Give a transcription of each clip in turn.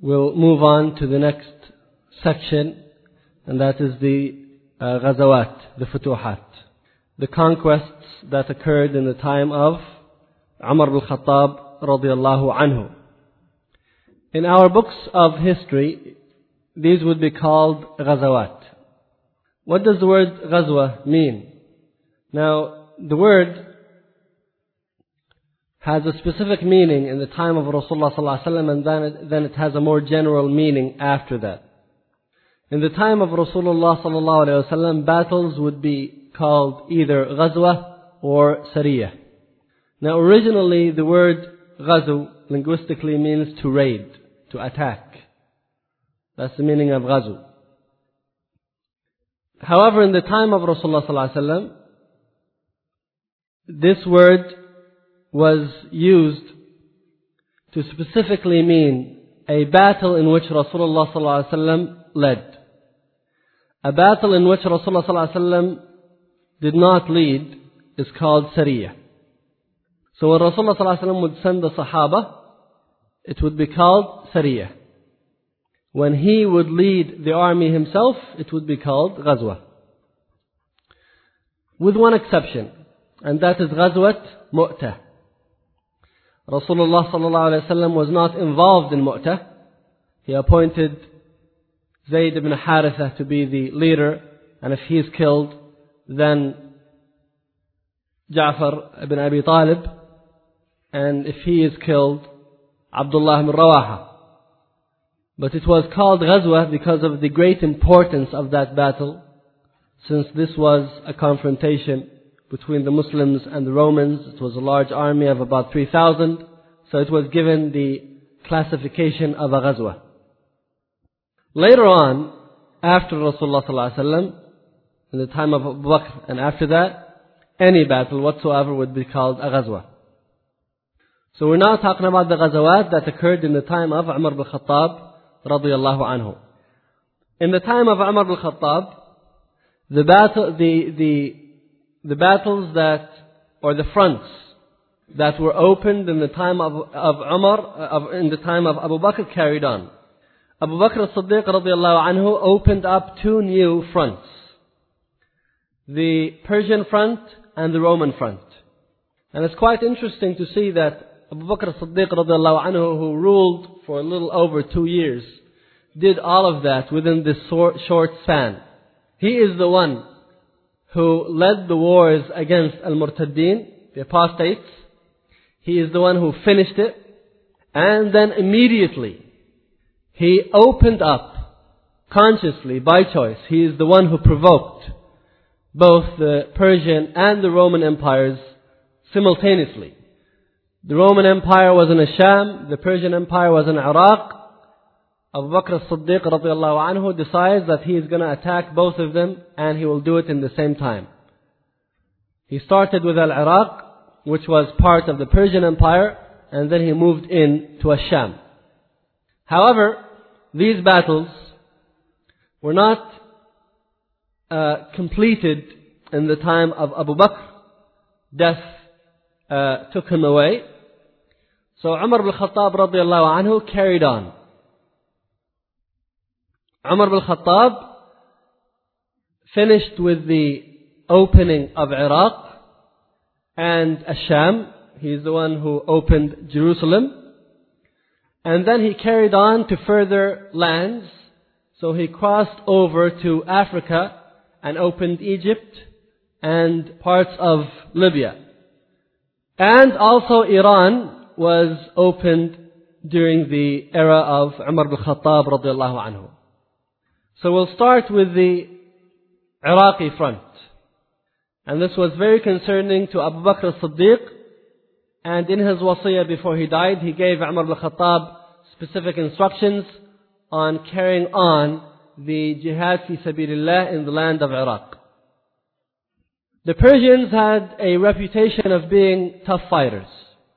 we'll move on to the next section, and that is the Ghazawat, the Futuhat, the conquests that occurred in the time of Umar ibn Khattab radiyallahu anhu. In our books of history, these would be called Ghazawat. What does the word Ghazwa mean? Now, the word has a specific meaning in the time of Rasulullah sallallahu alaihi wasallam, and then it has a more general meaning after that. In the time of Rasulullah sallallahu alaihi wasallam, battles would be called either Ghazwa or Sariyah. Now, originally the word Ghazu linguistically means to raid, to attack. That's the meaning of Ghazu. However, in the time of Rasulullah sallallahu alaihi wasallam, this word was used to specifically mean a battle in which Rasulullah sallallahu alaihi wasallam led. A battle in which Rasulullah sallallahu alaihi wasallam did not lead is called Sariyah. So when Rasulullah sallallahu alaihi wasallam would send the Sahaba, it would be called Sariyah. When he would lead the army himself, it would be called Ghazwa. With one exception, and that is Ghazwat Mu'tah. Rasulullah sallallahu alaihi wasallam was not involved in Mu'tah. He appointed Zayd ibn Haritha to be the leader, and if he is killed, then Ja'far ibn Abi Talib, and if he is killed, Abdullah ibn Rawaha. But it was called Ghazwa because of the great importance of that battle, since this was a confrontation between the Muslims and the Romans. It was a large army of about 3,000, so it was given the classification of a Ghazwa. Later on, after Rasulullah sallallahu alaihi wasallam, in the time of Abu Bakr, and after that, any battle whatsoever would be called a Ghazwa. So we're now talking about the Ghazawat that occurred in the time of Umar ibn Khattab radiyallahu anhu. In the time of Umar ibn Khattab, the battles that, or the fronts that were opened in the time of Umar, in the time of Abu Bakr, carried on. Abu Bakr as-Siddiq radiyallahu anhu opened up two new fronts: the Persian front and the Roman front. And it's quite interesting to see that Abu Bakr as-Siddiq radiyallahu anhu, who ruled for a little over 2 years, did all of that within this short span. He is the one who led the wars against al-Murtaddin, the apostates. He is the one who finished it. And then immediately, he opened up, consciously, by choice. He is the one who provoked both the Persian and the Roman empires simultaneously. The Roman Empire was in Sham, the Persian Empire was in Iraq. Abu Bakr as-Siddiq radiyallahu anhu decides that he is going to attack both of them, and he will do it in the same time. He started with Al-Iraq, which was part of the Persian Empire, and then he moved in to Sham. However, these battles were not completed in the time of Abu Bakr. Death took him away. So Umar ibn Khattab radiyallahu anhu carried on. Umar ibn Khattab finished with the opening of Iraq and Sham. He is the one who opened Jerusalem. And then he carried on to further lands. So he crossed over to Africa and opened Egypt and parts of Libya. And also Iran was opened during the era of Umar ibn Khattab radiyallahu anhu. So we'll start with the Iraqi front. And this was very concerning to Abu Bakr as-Siddiq. And in his wasiyah before he died, he gave Umar ibn Khattab specific instructions on carrying on the jihad fi sabilillah in the land of Iraq. The Persians had a reputation of being tough fighters.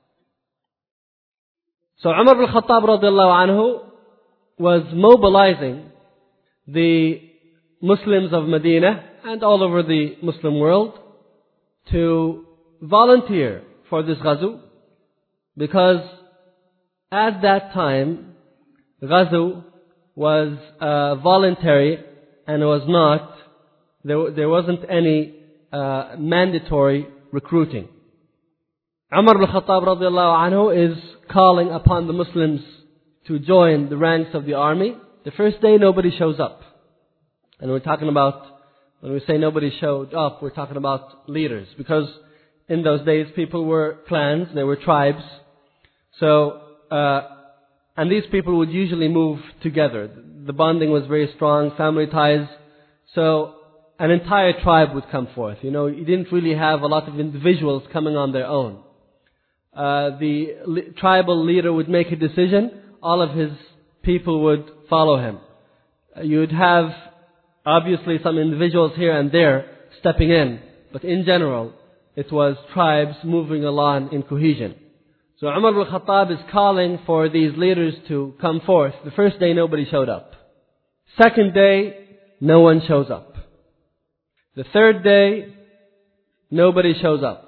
So Umar ibn Khattab radiyallahu anhu was mobilizing the Muslims of Medina and all over the Muslim world to volunteer for this ghazu, because at that time Ghazu was voluntary and was not, there wasn't any mandatory recruiting. Umar ibn Khattab radiallahu anhu is calling upon the Muslims to join the ranks of the army. The first day nobody shows up. And we're talking about, when we say nobody showed up, we're talking about leaders. Because in those days people were clans, they were tribes. So, and these people would usually move together. The bonding was very strong, family ties. So an entire tribe would come forth. You know, you didn't really have a lot of individuals coming on their own. The tribal leader would make a decision, all of his people would follow him. You'd have obviously some individuals here and there stepping in, but in general it was tribes moving along in cohesion. So Umar ibn Khattab is calling for these leaders to come forth. The first day nobody showed up. Second day, no one shows up. The third day, nobody shows up.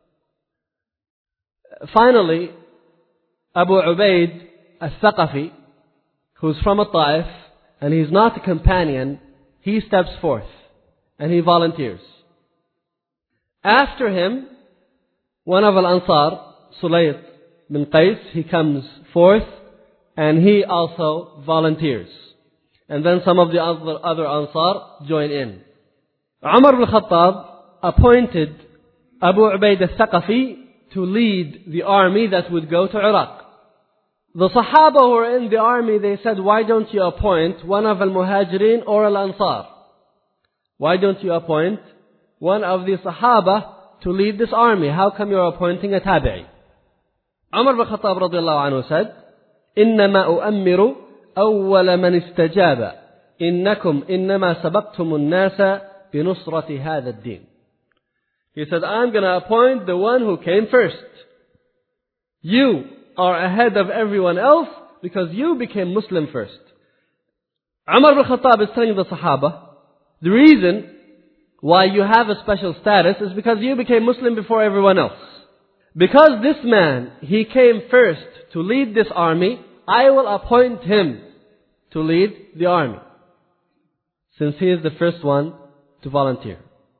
Finally, Abu Ubaid al-Thaqafi, who's from Taif, and he's not a companion, he steps forth and he volunteers. After him, one of Al-Ansar, Sulayt bin Qais, he comes forth and he also volunteers. And then some of the other Ansar join in. Umar ibn Khattab appointed Abu Ubaid al-Thaqafi to lead the army that would go to Iraq. The Sahaba who were in the army, they said, why don't you appoint one of al-Muhajirin or al-Ansar? Why don't you appoint one of the Sahaba to lead this army? How come you're appointing a Tabi'i? Umar ibn Khattab radiallahu anhu said, إنما أؤمر أول من استجاب إنكم إنما سبقتم الناس بنصرة هذا الدين. He said, I'm going to appoint the one who came first. You are ahead of everyone else because you became Muslim first. Umar ibn Khattab is telling the Sahaba, the reason why you have a special status is because you became Muslim before everyone else. Because this man, he came first to lead this army, I will appoint him to lead the army, since he is the first one to volunteer.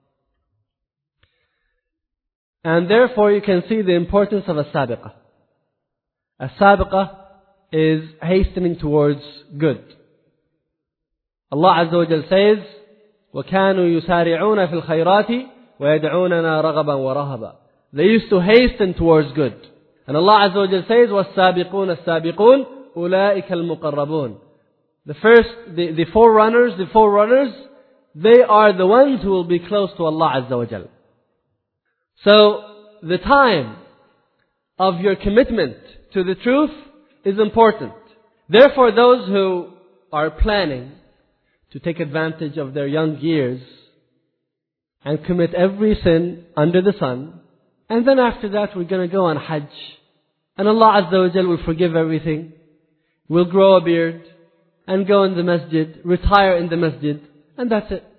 And therefore you can see the importance of a sabiqah. A sabiqah is hastening towards good. Allah Azza wa Jal says, وَكَانُوا يُسَارِعُونَ فِي الْخَيْرَاتِ وَيَدْعُونَنَا رَغَبًا وَرَهَبًا. They used to hasten towards good. And Allah Azza wa Jal says, وَالسَّابِقُونَ السَّابِقُونَ أُولَٰئِكَ الْمُقَرَّبُونَ. The forerunners, they are the ones who will be close to Allah Azza wa Jal. So, the time of your commitment to the truth is important. Therefore, those who are planning to take advantage of their young years and commit every sin under the sun, and then after that we're going to go on Hajj, and Allah Azza wa Jal will forgive everything. We'll grow a beard and go in the masjid, retire in the masjid, and that's it.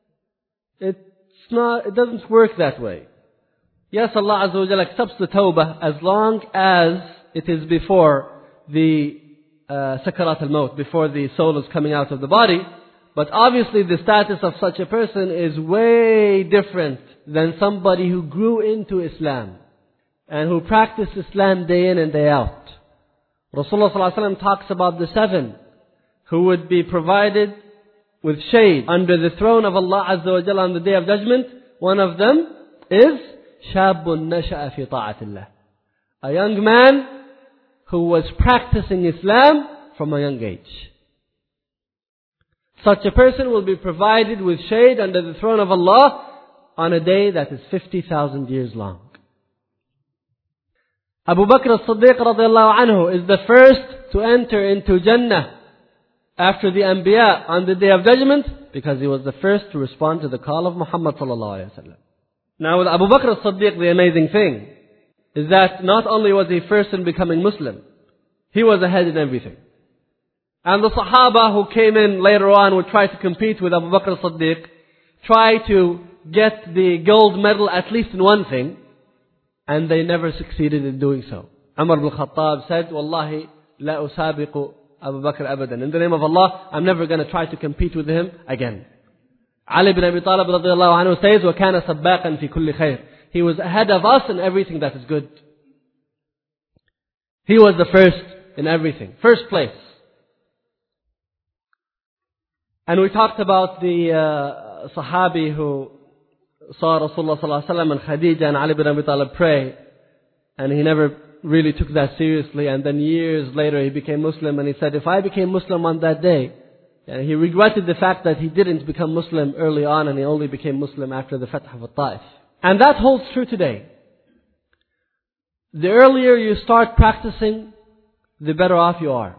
It doesn't work that way. Yes, Allah Azza wa Jal accepts the tawbah as long as it is before the sakarat al-maut, before the soul is coming out of the body. But obviously the status of such a person is way different than somebody who grew into Islam and who practiced Islam day in and day out. Rasulullah sallallahu alaihi wasallam talks about the 7 who would be provided with shade under the throne of Allah Azza wa Jalla on the Day of Judgment. One of them is شاب نشأ في طاعة الله. A young man who was practicing Islam from a young age. Such a person will be provided with shade under the throne of Allah on a day that is 50,000 years long. Abu Bakr as-Siddiq radiallahu anhu is the first to enter into Jannah after the Anbiya on the Day of Judgment because he was the first to respond to the call of Muhammad sallallahu alayhi wa sallam. Now with Abu Bakr as-Siddiq, the amazing thing is that not only was he first in becoming Muslim, he was ahead in everything. And the Sahaba who came in later on would try to compete with Abu Bakr as-Siddiq, try to get the gold medal at least in one thing, and they never succeeded in doing so. Umar ibn Khattab said, Wallahi, la usabiqu Abu Bakr abadan. In the name of Allah, I'm never going to try to compete with him again. Ali bin Abi Talib radiallahu anhu says, وَكَانَ سَبَّاقًا فِي كُلِّ خَيْرٍ. He was ahead of us in everything that is good. He was the first in everything. First place. And we talked about the Sahabi who saw Rasulullah sallallahu alaihi wasallam and Khadija and Ali bin Abi Talib pray. And he never really took that seriously. And then years later he became Muslim. And he said, if I became Muslim on that day, and he regretted the fact that he didn't become Muslim early on and he only became Muslim after the Fath of Taif. And that holds true today. The earlier you start practicing, the better off you are.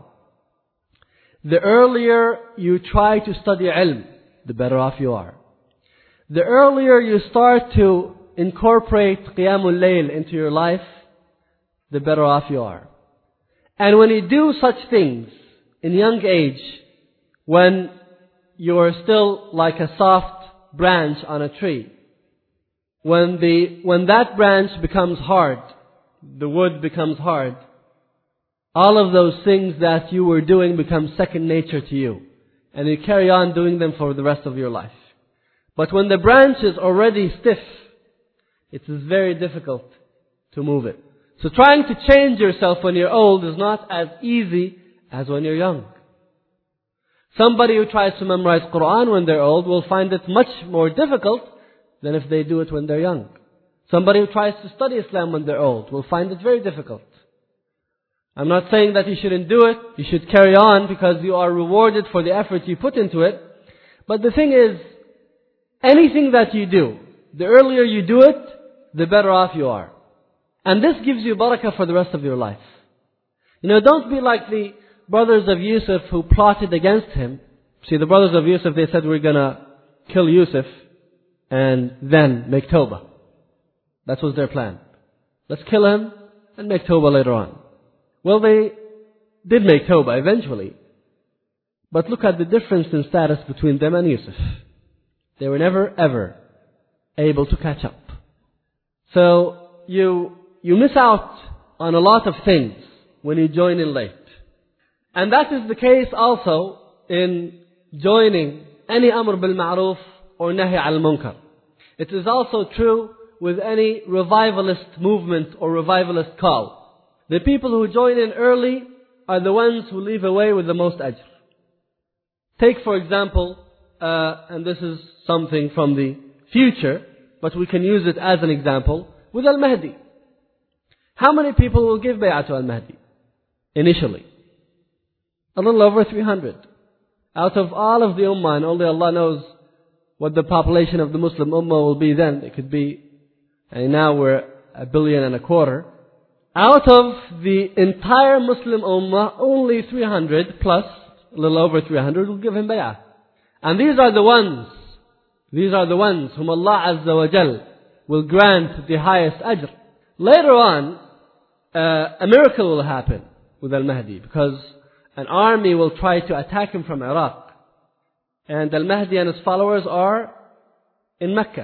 The earlier you try to study ilm, the better off you are. The earlier you start to incorporate Qiyamul Layl into your life, the better off you are. And when you do such things in young age, when you're still like a soft branch on a tree, when that branch becomes hard, the wood becomes hard, all of those things that you were doing become second nature to you. And you carry on doing them for the rest of your life. But when the branch is already stiff, it is very difficult to move it. So trying to change yourself when you're old is not as easy as when you're young. Somebody who tries to memorize Quran when they're old will find it much more difficult than if they do it when they're young. Somebody who tries to study Islam when they're old will find it very difficult. I'm not saying that you shouldn't do it. You should carry on because you are rewarded for the effort you put into it. But the thing is, anything that you do, the earlier you do it, the better off you are. And this gives you barakah for the rest of your life. Don't be like the brothers of Yusuf who plotted against him. See, the brothers of Yusuf, they said, we're going to kill Yusuf and then make tawbah. That was their plan. Let's kill him and make tawbah later on. Well, they did make tawbah eventually. But look at the difference in status between them and Yusuf. They were never ever able to catch up. So you miss out on a lot of things when you join in late. And that is the case also in joining any amr bil ma'ruf or nahi al munkar. It is also true with any revivalist movement or revivalist call. The people who join in early are the ones who leave away with the most ajr. Take for example, and this is something from the future, but we can use it as an example, with Al-Mahdi. How many people will give bay'ah to Al-Mahdi? Initially. A little over 300. Out of all of the ummah, and only Allah knows what the population of the Muslim ummah will be then. It could be, and now we're 1.25 billion. Out of the entire Muslim ummah, only 300 plus, a little over 300 will give him bay'ah. And these are the ones whom Allah Azza wa Jal will grant the highest ajr. Later on, a miracle will happen with Al-Mahdi, because an army will try to attack him from Iraq. And Al-Mahdi and his followers are in Mecca.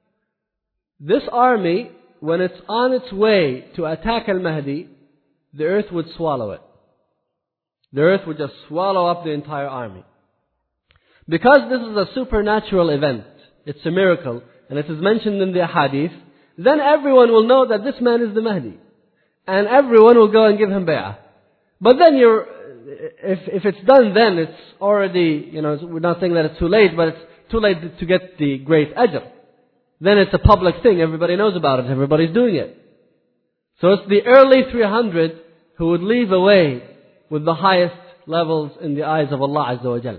This army, when it's on its way to attack Al-Mahdi, the earth would swallow it. The earth would just swallow up the entire army. Because this is a supernatural event, it's a miracle, and it is mentioned in the hadith, then everyone will know that this man is the Mahdi. And everyone will go and give him bay'ah. But then if it's done then, it's already, we're not saying that it's too late, but it's too late to get the great ajr. Then it's a public thing, everybody knows about it, everybody's doing it. So it's the early 300 who would leave away with the highest levels in the eyes of Allah Azza wa Jal.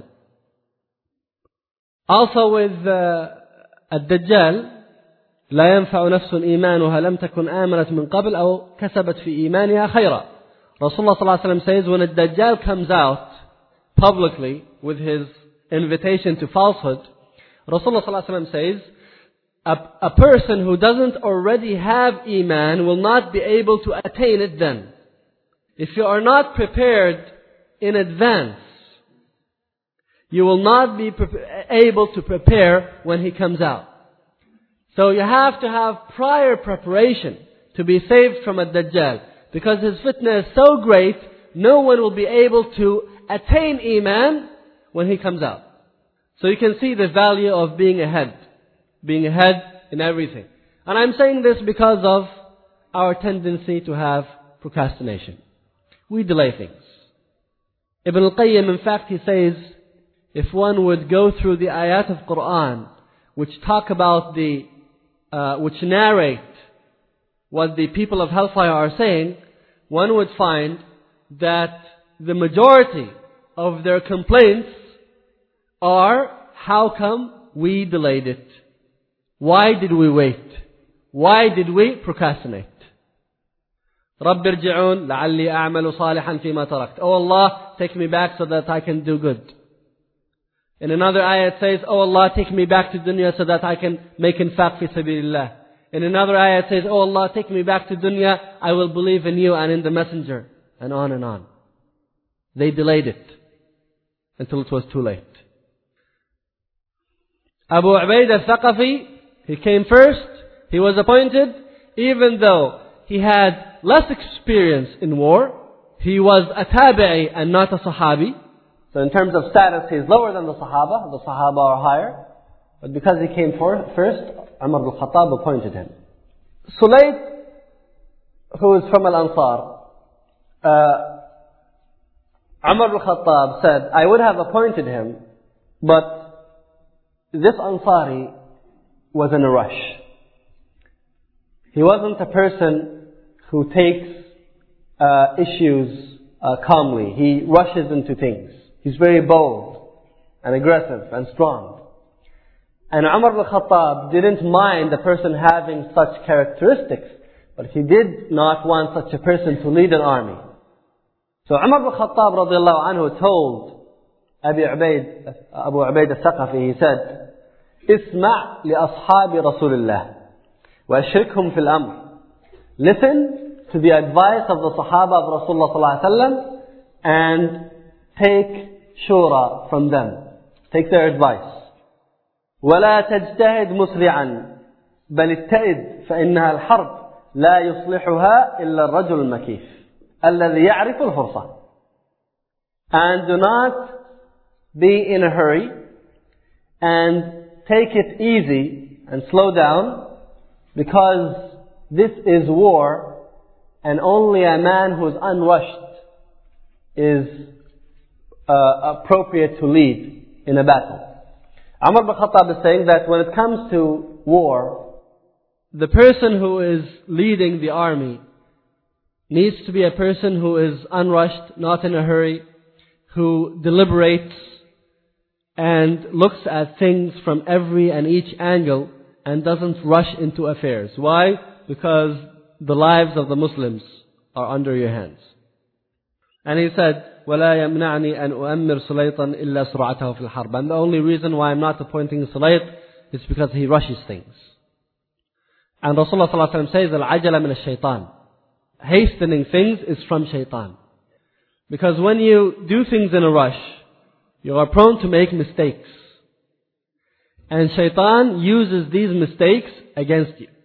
Also with الدجال, لا ينفع نفس إيمانها لم تكن آمنت من قبل أو كسبت في إيمانها خيرا. Rasulullah sallallahu alaihi wasallam says, when a Dajjal comes out publicly with his invitation to falsehood, Rasulullah sallallahu alaihi wasallam says, a person who doesn't already have Iman will not be able to attain it then. If you are not prepared in advance, you will not be able to prepare when he comes out. So you have to have prior preparation to be saved from a Dajjal. Because his fitna is so great, no one will be able to attain Iman when he comes out. So you can see the value of being ahead in everything. And I'm saying this because of our tendency to have procrastination. We delay things. Ibn al-Qayyim, in fact, he says, if one would go through the ayat of Quran, which talk about which narrate what the people of hellfire are saying, one would find that the majority of their complaints are, how come we delayed it? Why did we wait? Why did we procrastinate? رَبِّ ارْجِعُونَ لَعَلِّي أَعْمَلُ صَالِحًا فِي مَا تَرَكْتُ. Oh Allah, take me back so that I can do good. In another ayah it says, oh Allah, take me back to dunya so that I can make infaq fi sabilillah. In another ayah it says, oh Allah, take me back to dunya, I will believe in you and in the messenger. And on and on. They delayed it until it was too late. Abu Ubaid al-Thaqafi, he came first, he was appointed, even though he had less experience in war. He was a tabi'i and not a sahabi. So in terms of status, he is lower than the Sahaba. The Sahaba are higher. But because he came first, Umar al-Khattab appointed him. Sulayt, who is from Al-Ansar, Umar al-Khattab said, I would have appointed him, but this Ansari was in a rush. He wasn't a person who takes issues calmly. He rushes into things. He's very bold and aggressive and strong. And Umar al-Khattab didn't mind a person having such characteristics, but he did not want such a person to lead an army. So Umar al-Khattab radiallahu anhu told Abu Ubaid al-Thaqafi, he said, اسمع لأصحاب رسول الله وأشركهم في الأمر. Listen to the advice of the Sahaba of Rasulullah sallallahu alaihi wasallam and take shura from them. Take their advice. ولا تجتهد مسرعا بل اتئد فإنها الحرب لا يصلحها إلا الرجل المكيف الذي يعرف الفرصة. And do not be in a hurry and take it easy and slow down, because this is war and only a man who is unrushed is appropriate to lead in a battle. Umar ibn Khattab is saying that when it comes to war, the person who is leading the army needs to be a person who is unrushed, not in a hurry, who deliberates and looks at things from every and each angle and doesn't rush into affairs. Why? Because the lives of the Muslims are under your hands. And he said, وَلَا يَمْنَعْنِي أَنْ أُؤَمِّرْ سُلَيْطًا إِلَّا سُرْعَتَهُ فِي الْحَرْبِ. And the only reason why I'm not appointing Sulayt is because he rushes things. And Rasulullah ﷺ says, الْعَجَلَ مِنَ الشَّيْطَانِ. Hastening things is from shaitan. Because when you do things in a rush, you are prone to make mistakes. And shaitan uses these mistakes against you.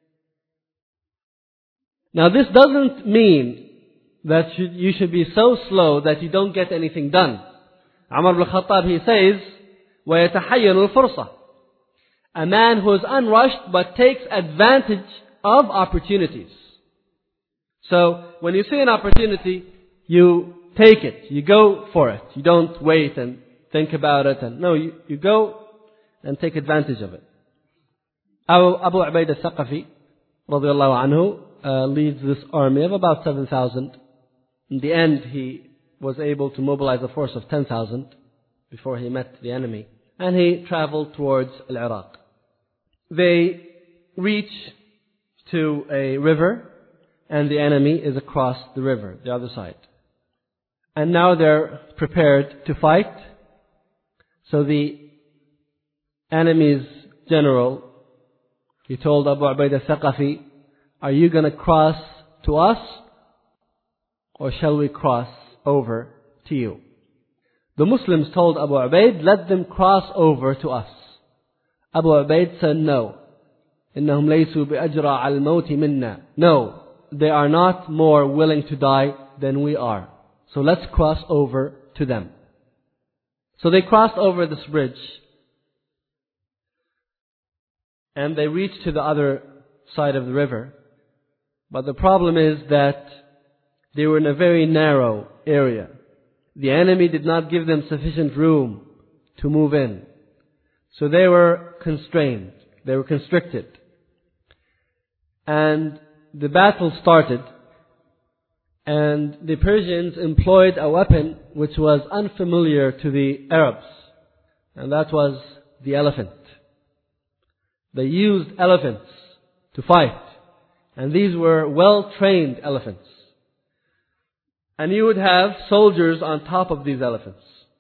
Now this doesn't mean that you should be so slow that you don't get anything done. Umar ibn Khattab, he says, وَيَتَحَيَّنُ الْفُرْصَةِ. A man who is unrushed but takes advantage of opportunities. So when you see an opportunity, you take it. You go for it. You don't wait and think about it. No, you go and take advantage of it. Abu Ubaid al-Thaqafi, radiallahu anhu, leads this army of about 7,000. In the end, he was able to mobilize a force of 10,000 before he met the enemy. And he traveled towards Iraq. They reach to a river, and the enemy is across the river, the other side. And now they're prepared to fight. So the enemy's general, he told Abu Ubaid al-Thaqafi, are you going to cross to us, or shall we cross over to you? The Muslims told Abu Ubaid, let them cross over to us. Abu Ubaid said, no. إِنَّهُمْ لَيْسُوا بِأَجْرَى عَلْى الْمَوْتِ مِنَّا. No, they are not more willing to die than we are. So let's cross over to them. So they crossed over this bridge, and they reached to the other side of the river. But the problem is that they were in a very narrow area. The enemy did not give them sufficient room to move in. So they were constrained. They were constricted. And the battle started. And the Persians employed a weapon which was unfamiliar to the Arabs. And that was the elephant. They used elephants to fight. And these were well-trained elephants. And you would have soldiers on top of these elephants.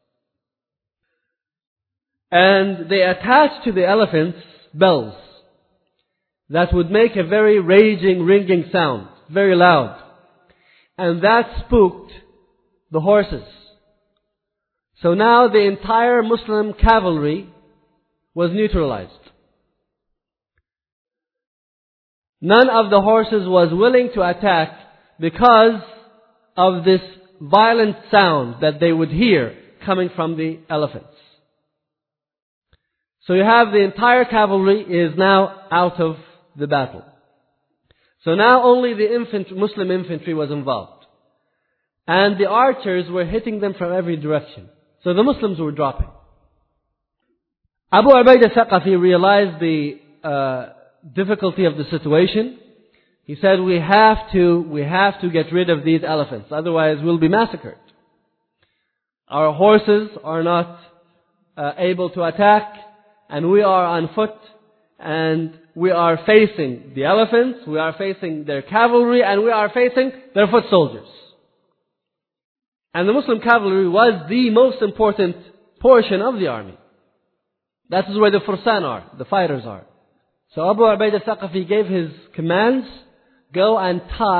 And they attached to the elephants bells that would make a very raging, ringing sound, very loud. And that spooked the horses. So now the entire Muslim cavalry was neutralized. None of the horses was willing to attack because of this violent sound that they would hear coming from the elephants. So you have the entire cavalry is now out of the battle. So now only the Muslim infantry was involved. And the archers were hitting them from every direction. So the Muslims were dropping. Abu Ubaidah Thaqafi realized the difficulty of the situation. He said, we have to get rid of these elephants, otherwise we'll be massacred. Our horses are not able to attack, and we are on foot, and we are facing the elephants, we are facing their cavalry, and we are facing their foot soldiers. And the Muslim cavalry was the most important portion of the army. That is where the fursan are, the fighters are. So Abu Ubaidah Thaqafi gave his commands, go and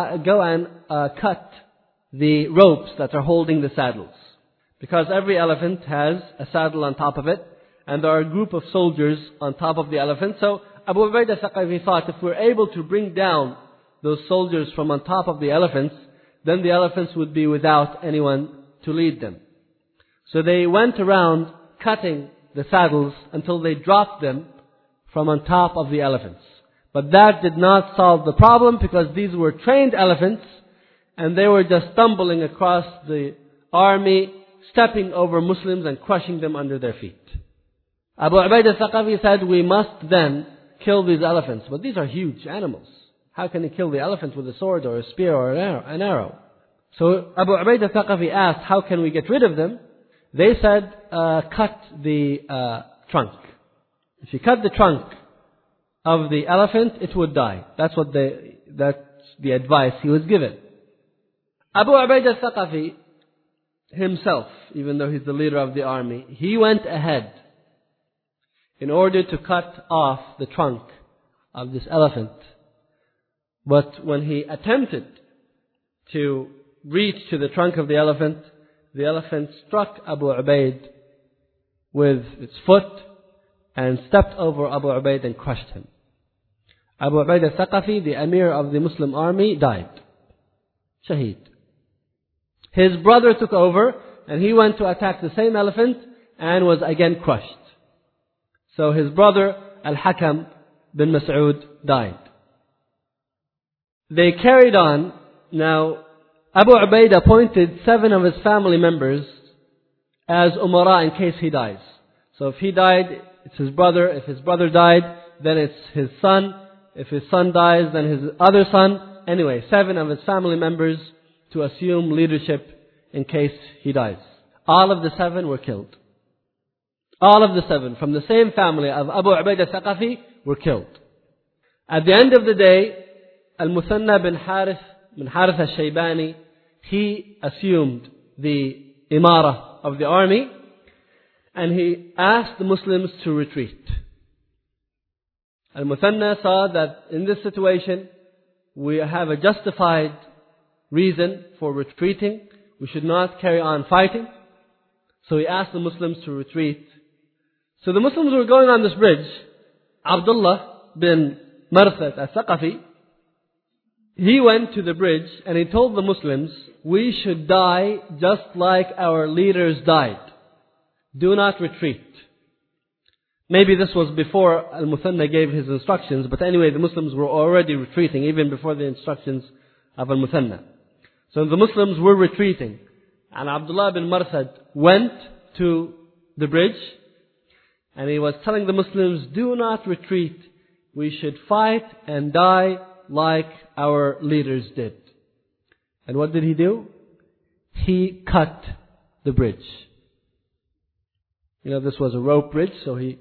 cut the ropes that are holding the saddles. Because every elephant has a saddle on top of it, and there are a group of soldiers on top of the elephant. So Abu Ubaidah Thaqafi thought, if we're able to bring down those soldiers from on top of the elephants, then the elephants would be without anyone to lead them. So they went around cutting the saddles until they dropped them from on top of the elephants. But that did not solve the problem, because these were trained elephants and they were just stumbling across the army, stepping over Muslims and crushing them under their feet. Abu Ubaidah Thaqafi said, we must then kill these elephants. But these are huge animals. How can he kill the elephant with a sword or a spear or an arrow? So Abu Ubaidah Thaqafi asked, how can we get rid of them? They said, cut the trunk. If you cut the trunk of the elephant, it would die. That's the advice he was given. Abu Ubaidah Thaqafi himself, even though he's the leader of the army, he went ahead in order to cut off the trunk of this elephant. But when he attempted to reach to the trunk of the elephant struck Abu Ubaid with its foot and stepped over Abu Ubaid and crushed him. Abu Ubaid al-Thaqafi, the Emir of the Muslim army, died. Shaheed. His brother took over and he went to attack the same elephant and was again crushed. So his brother Al-Hakam bin Mas'ud died. They carried on. Now Abu Ubaid appointed 7 of his family members as umara in case he dies. So if he died, it's his brother. If his brother died, then it's his son. If his son dies, then his other son. Anyway, 7 of his family members to assume leadership in case he dies. All of the 7 were killed. All of the 7 from the same family of Abu Ubaidah Thaqafi were killed. At the end of the day, Al-Muthanna bin Harith al-Shaybani, he assumed the imara of the army, and he asked the Muslims to retreat. Al-Muthanna saw that in this situation we have a justified reason for retreating. We should not carry on fighting. So he asked the Muslims to retreat. So the Muslims were going on this bridge. Abdullah bin Marthad al-Thaqafi, he went to the bridge and he told the Muslims, we should die just like our leaders died. Do not retreat. Maybe this was before Al-Muthanna gave his instructions, but anyway, the Muslims were already retreating even before the instructions of Al-Muthanna. So the Muslims were retreating. And Abdullah bin Marthad went to the bridge and he was telling the Muslims, do not retreat. We should fight and die like our leaders did. And what did he do? He cut the bridge. This was a rope bridge, so he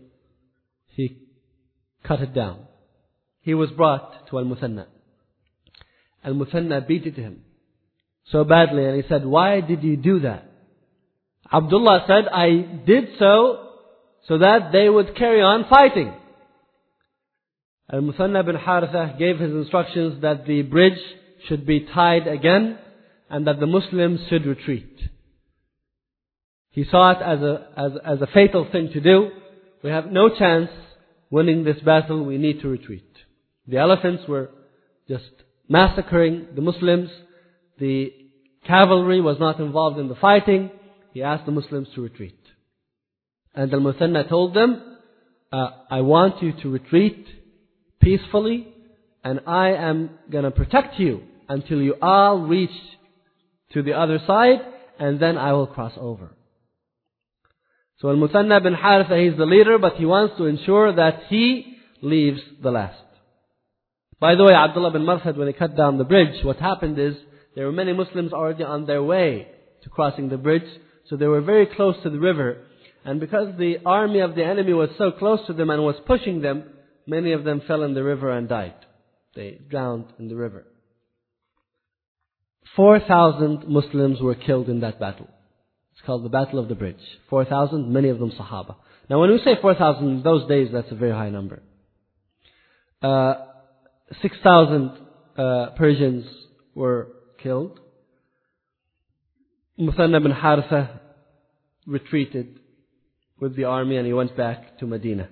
cut it down. He was brought to Al-Muthanna. Al-Muthanna beat it to him so badly, and he said, why did you do that? Abdullah said, I did so that they would carry on fighting. Al-Muthanna bin Haritha gave his instructions that the bridge should be tied again and that the Muslims should retreat. He saw it as a fatal thing to do. We have no chance winning this battle, we need to retreat. The elephants were just massacring the Muslims. The cavalry was not involved in the fighting. He asked the Muslims to retreat. And Al-Muthanna told them, I want you to retreat peacefully, and I am going to protect you until you all reach to the other side, and then I will cross over. So Al-Muthanna bin Haritha, he's the leader, but he wants to ensure that he leaves the last. By the way, Abdullah bin Marthad, when he cut down the bridge, what happened is there were many Muslims already on their way to crossing the bridge, so they were very close to the river. And because the army of the enemy was so close to them and was pushing them, many of them fell in the river and died. They drowned in the river. 4,000 Muslims were killed in that battle. It's called the Battle of the Bridge. 4,000, many of them Sahaba. Now when we say 4,000 in those days, that's a very high number. 6,000 Persians were killed. Muthanna bin Haritha retreated with the army and he went back to Medina.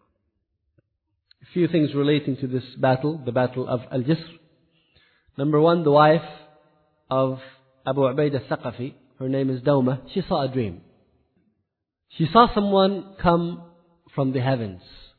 A few things relating to this battle, the Battle of Al-Jisr. Number one, the wife of Abu Ubaid al-Thaqafi, her name is Dawma, she saw a dream. She saw someone come from the heavens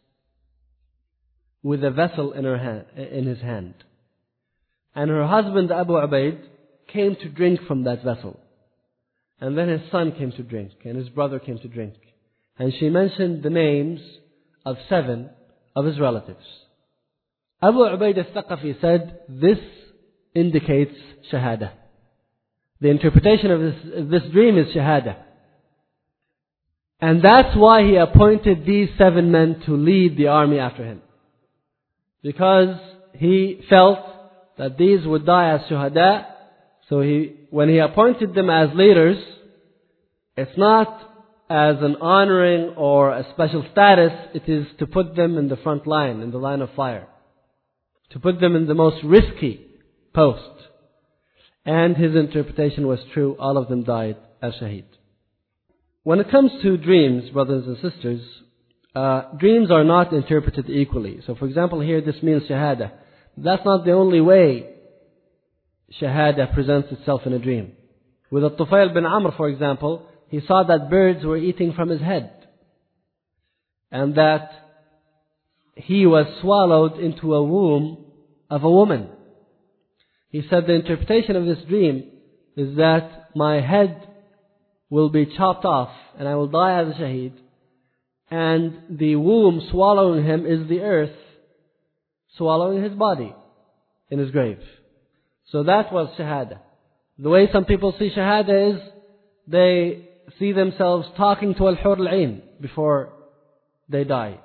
with a vessel in his hand. And her husband Abu Ubaid came to drink from that vessel. And then his son came to drink, and his brother came to drink. And she mentioned the names of 7 of his relatives. Abu Ubaid al-Thaqafi said, this indicates shahada. The interpretation of this dream is shahada. And that's why he appointed these 7 men to lead the army after him. Because he felt that these would die as shuhada. So when he appointed them as leaders, it's not as an honoring or a special status, it is to put them in the front line, in the line of fire. To put them in the most risky post. And his interpretation was true, all of them died as shaheed. When it comes to dreams, brothers and sisters, dreams are not interpreted equally. So for example here this means shahada. That's not the only way shahada presents itself in a dream. With Al-Tufail bin Amr, for example, he saw that birds were eating from his head. And that he was swallowed into a womb of a woman. He said the interpretation of this dream is that my head will be chopped off and I will die as a shaheed. And the womb swallowing him is the earth swallowing his body in his grave. So that was shahada. The way some people see shahada is they see themselves talking to Al-Hur Al-Ain before they die.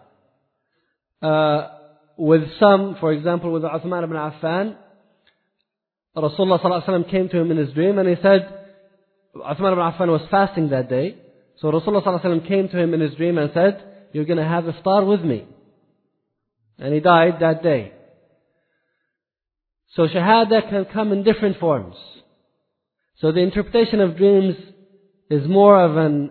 With some, for example, with Uthman ibn Affan, Rasulullah ﷺ came to him in his dream and he said, Uthman ibn Affan was fasting that day. So Rasulullah ﷺ came to him in his dream and said, you're going to have iftar with me. And he died that day. So shahada can come in different forms. So the interpretation of dreams is more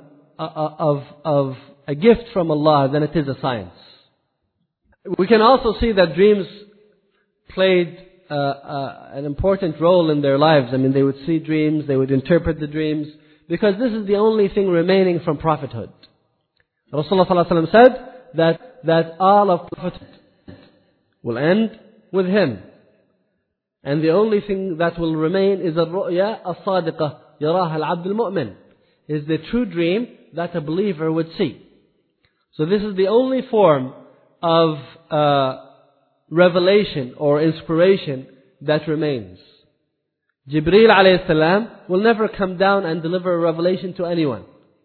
of a gift from Allah than it is a science. We can also see that dreams played an important role in their lives. I mean, they would see dreams, they would interpret the dreams, because this is the only thing remaining from prophethood. Rasulullah ﷺ said that all of prophethood will end with him. And the only thing that will remain is الرؤيا الصادقة يراها العبد المؤمن, is the true dream that a believer would see. So this is the only form of revelation or inspiration that remains. Jibreel alayhi salam will never come down and deliver a revelation to anyone.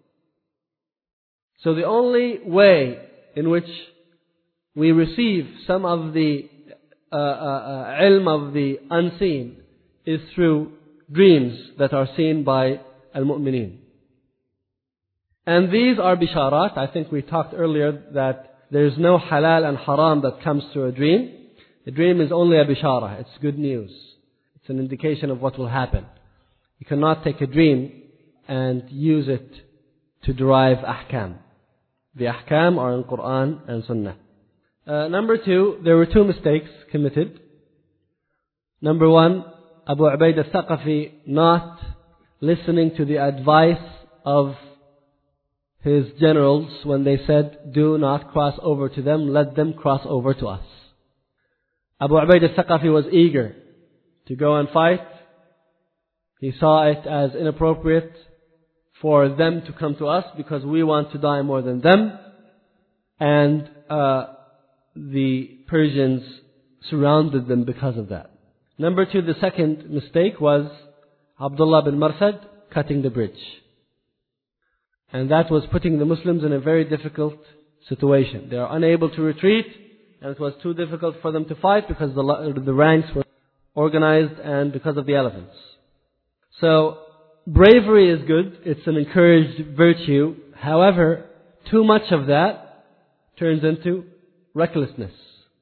So the only way in which we receive some of the ilm of the unseen is through dreams that are seen by al-mu'mineen. And these are bisharat. I think we talked earlier that there is no halal and haram that comes through a dream. A dream is only a bishara. It's good news. It's an indication of what will happen. You cannot take a dream and use it to derive ahkam. The ahkam are in Quran and Sunnah. Number two, there were two mistakes committed. Number one, Abu Ubaid al-Thaqafi not listening to the advice of his generals when they said, do not cross over to them, let them cross over to us. Abu Ubaid al-Thaqafi was eager to go and fight. He saw it as inappropriate for them to come to us because we want to die more than them. And the Persians surrounded them because of that. Number two, the second mistake was Abdullah bin Marsad cutting the bridge. And that was putting the Muslims in a very difficult situation. They are unable to retreat, and it was too difficult for them to fight because the ranks were organized and because of the elephants. So, bravery is good. It's an encouraged virtue. However, too much of that turns into recklessness.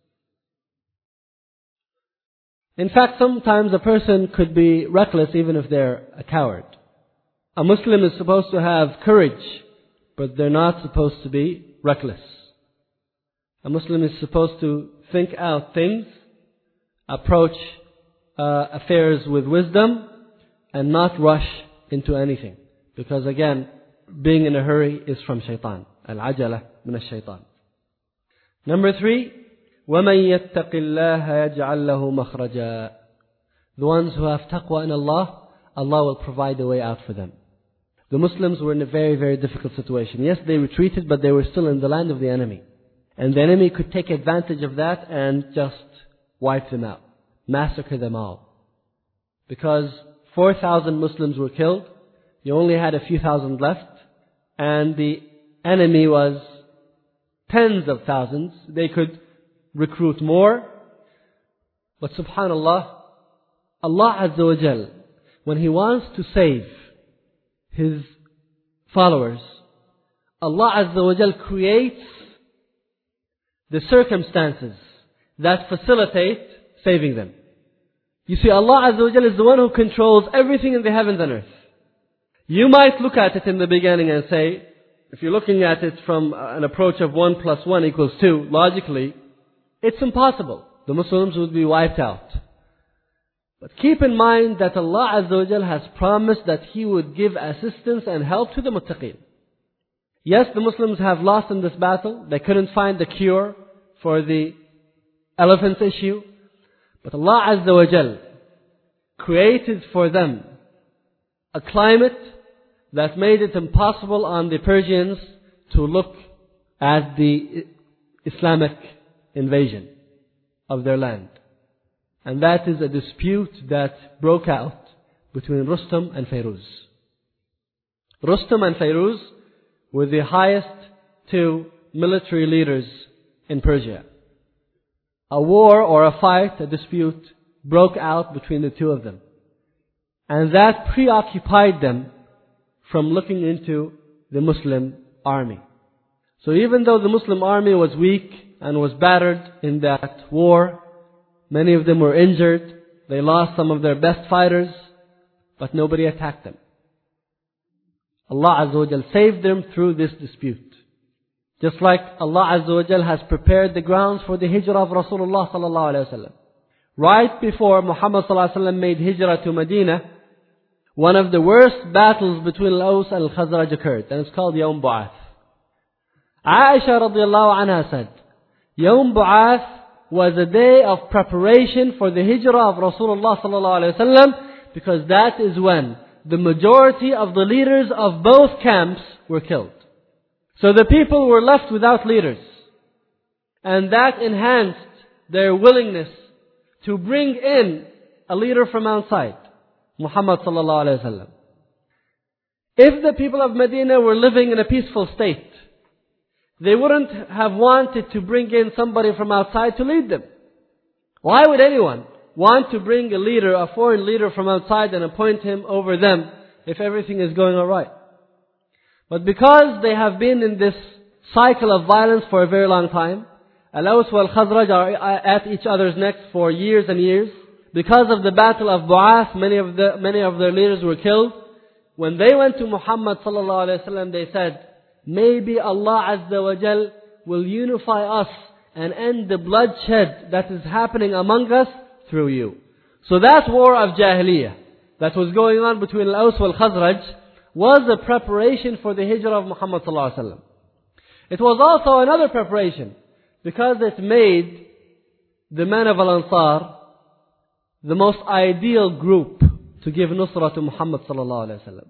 In fact, sometimes a person could be reckless even if they're a coward. A Muslim is supposed to have courage, but they're not supposed to be reckless. A Muslim is supposed to think out things, approach affairs with wisdom, and not rush into anything. Because again, being in a hurry is from shaitan. Al-ajala min al-shaitan. Number three, وَمَنْ يَتَّقِ اللَّهَ يَجْعَلْ لَهُ مَخْرَجًا. The ones who have taqwa in Allah, Allah will provide a way out for them. The Muslims were in a very, very difficult situation. Yes, they retreated, but they were still in the land of the enemy. And the enemy could take advantage of that and just wipe them out, massacre them all. Because 4,000 Muslims were killed, you only had a few thousand left, and the enemy was tens of thousands. They could recruit more. But subhanallah, Allah Azza wa Jal, when He wants to save His followers, Allah Azza wa Jal creates the circumstances that facilitate saving them. You see, Allah Azza wa Jal is the one who controls everything in the heavens and earth. You might look at it in the beginning and say, if you're looking at it from an approach of 1 + 1 = 2, logically, it's impossible. The Muslims would be wiped out. But keep in mind that Allah Azza wa Jal has promised that He would give assistance and help to the muttaqeen. Yes, the Muslims have lost in this battle. They couldn't find the cure for the elephants issue. But Allah Azza wa Jal created for them a climate that made it impossible on the Persians to look at the Islamic invasion of their land. And that is a dispute that broke out between Rustam and Fairuz. Rustam and Fairuz were the highest two military leaders in Persia. A war or a fight, a dispute, broke out between the two of them. And that preoccupied them from looking into the Muslim army. So even though the Muslim army was weak and was battered in that war, many of them were injured, they lost some of their best fighters, but nobody attacked them. Allah Azza wa Jal saved them through this dispute. Just like Allah Azza wa Jal has prepared the grounds for the hijrah of Rasulullah sallallahu alayhi wa sallam. right before Muhammad ﷺ made hijrah to Medina, one of the worst battles between Al-Aws and Al-Khazraj occurred, and it's called Yawm Bu'ath. Aisha radiallahu anha said, Yawm Bu'ath was a day of preparation for the hijrah of Rasulullah sallallahu alaihi wasallam, because that is when the majority of the leaders of both camps were killed. So the people were left without leaders. And that enhanced their willingness to bring in a leader from outside, Muhammad sallallahu alaihi wasallam. If the people of Medina were living in a peaceful state, they wouldn't have wanted to bring in somebody from outside to lead them. Why would anyone want to bring a leader, a foreign leader from outside, and appoint him over them if everything is going alright? But because they have been in this cycle of violence for a very long time, Al-Aws wal Khazraj are at each other's necks for years and years. Because of the battle of Bu'ath, many of their leaders were killed. When they went to Muhammad sallallahu alaihi wasallam, they said, maybe Allah Azza wa Jal will unify us and end the bloodshed that is happening among us through you. So that war of Jahiliyyah that was going on between Al-Aws wal Khazraj was a preparation for the hijrah of Muhammad sallallahu alaihi wasallam. It was also another preparation, because it made the men of Al-Ansar the most ideal group to give nusrah to Muhammad sallallahu alaihi wasallam.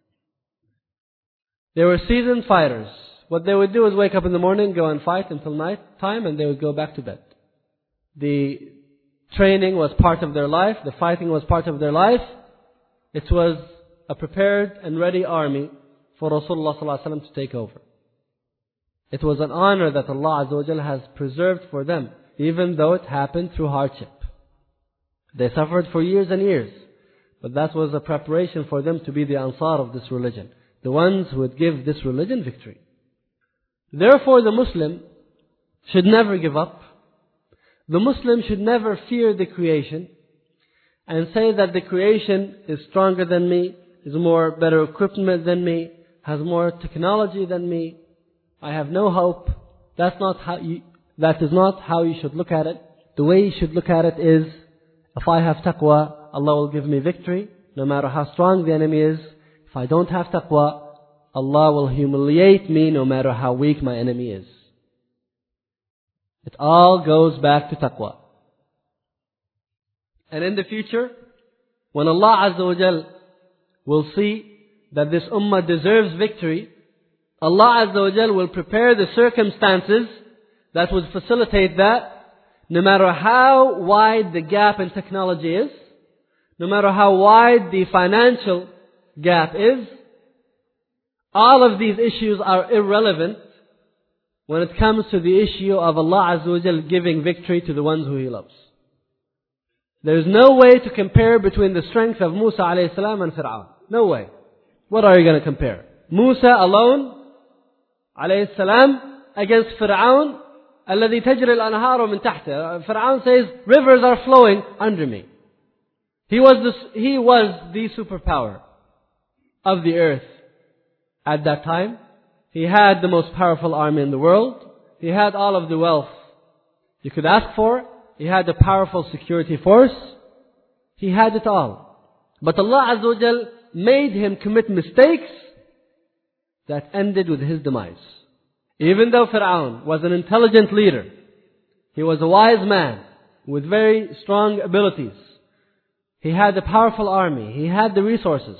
They were seasoned fighters. What they would do is wake up in the morning, go and fight until night time, and they would go back to bed. The training was part of their life. The fighting was part of their life. It was a prepared and ready army for Rasulullah sallallahu alaihi wasallam to take over. It was an honor that Allah Azza wa Jalla has preserved for them, even though it happened through hardship. They suffered for years and years, but that was a preparation for them to be the Ansar of this religion, the ones who would give this religion victory. Therefore, the Muslim should never give up. The Muslim should never fear the creation and say that the creation is stronger than me, is better equipment than me, has more technology than me. I have no hope. That is not how you should look at it. The way you should look at it is, if I have taqwa, Allah will give me victory, no matter how strong the enemy is. If I don't have taqwa, Allah will humiliate me, no matter how weak my enemy is. It all goes back to taqwa. And in the future, when Allah Azza wa Jal will see that this ummah deserves victory, Allah Azza wa Jal will prepare the circumstances that would facilitate that, no matter how wide the gap in technology is, no matter how wide the financial gap is. All of these issues are irrelevant when it comes to the issue of Allah Azza wa Jal giving victory to the ones who He loves. There is no way to compare between the strength of Musa alayhi salam and Fir'aun. No way. What are you going to compare? Musa alone alayhi salam against Fir'aun, الذي تجري الأنهار من تحته. Fir'aun says, rivers are flowing under me. He was the superpower of the earth at that time. He had the most powerful army in the world. He had all of the wealth you could ask for. He had a powerful security force. He had it all. But Allah Azza wa Jal made him commit mistakes that ended with his demise. Even though Fir'aun was an intelligent leader, he was a wise man with very strong abilities. He had a powerful army. He had the resources.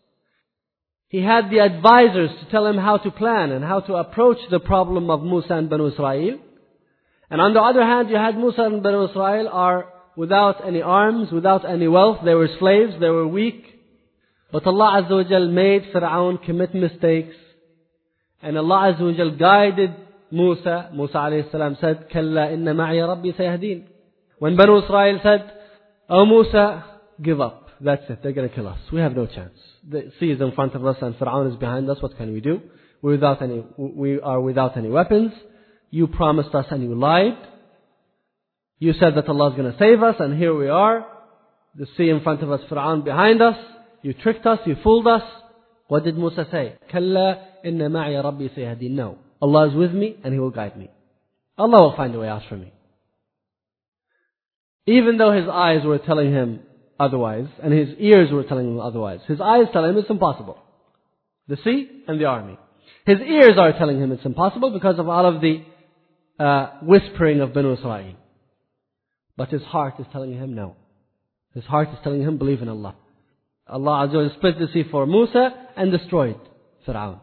He had the advisors to tell him how to plan and how to approach the problem of Musa and Banu Israel. And on the other hand, you had Musa and Banu Israel are without any arms, without any wealth. They were slaves, they were weak. But Allah Azza wa Jal made Fir'aun commit mistakes. And Allah Azza wa Jal guided Musa. Musa alayhi salam said, كَلَّا إِنَّ مَعِيَ رَبِّي سَيَهْدِينَ. When Banu Israel said, "Oh Musa, give up. That's it. They're going to kill us. We have no chance. The sea is in front of us and Fir'aun is behind us. What can we do? We are without any weapons. You promised us and you lied. You said that Allah is going to save us and here we are. The sea in front of us, Fir'aun behind us. You tricked us, you fooled us." What did Musa say? كَلَّا إِنَّ مَعِيَ رَبِّي سَيَهْدِينَ. No. Allah is with me and He will guide me. Allah will find a way out for me. Even though his eyes were telling him otherwise, and his ears were telling him otherwise. His eyes tell him it's impossible. The sea and the army. His ears are telling him it's impossible because of all of the whispering of Banu Israel. But his heart is telling him no. His heart is telling him believe in Allah. Allah Azza wa Jalla split the sea for Musa and destroyed Fir'aun.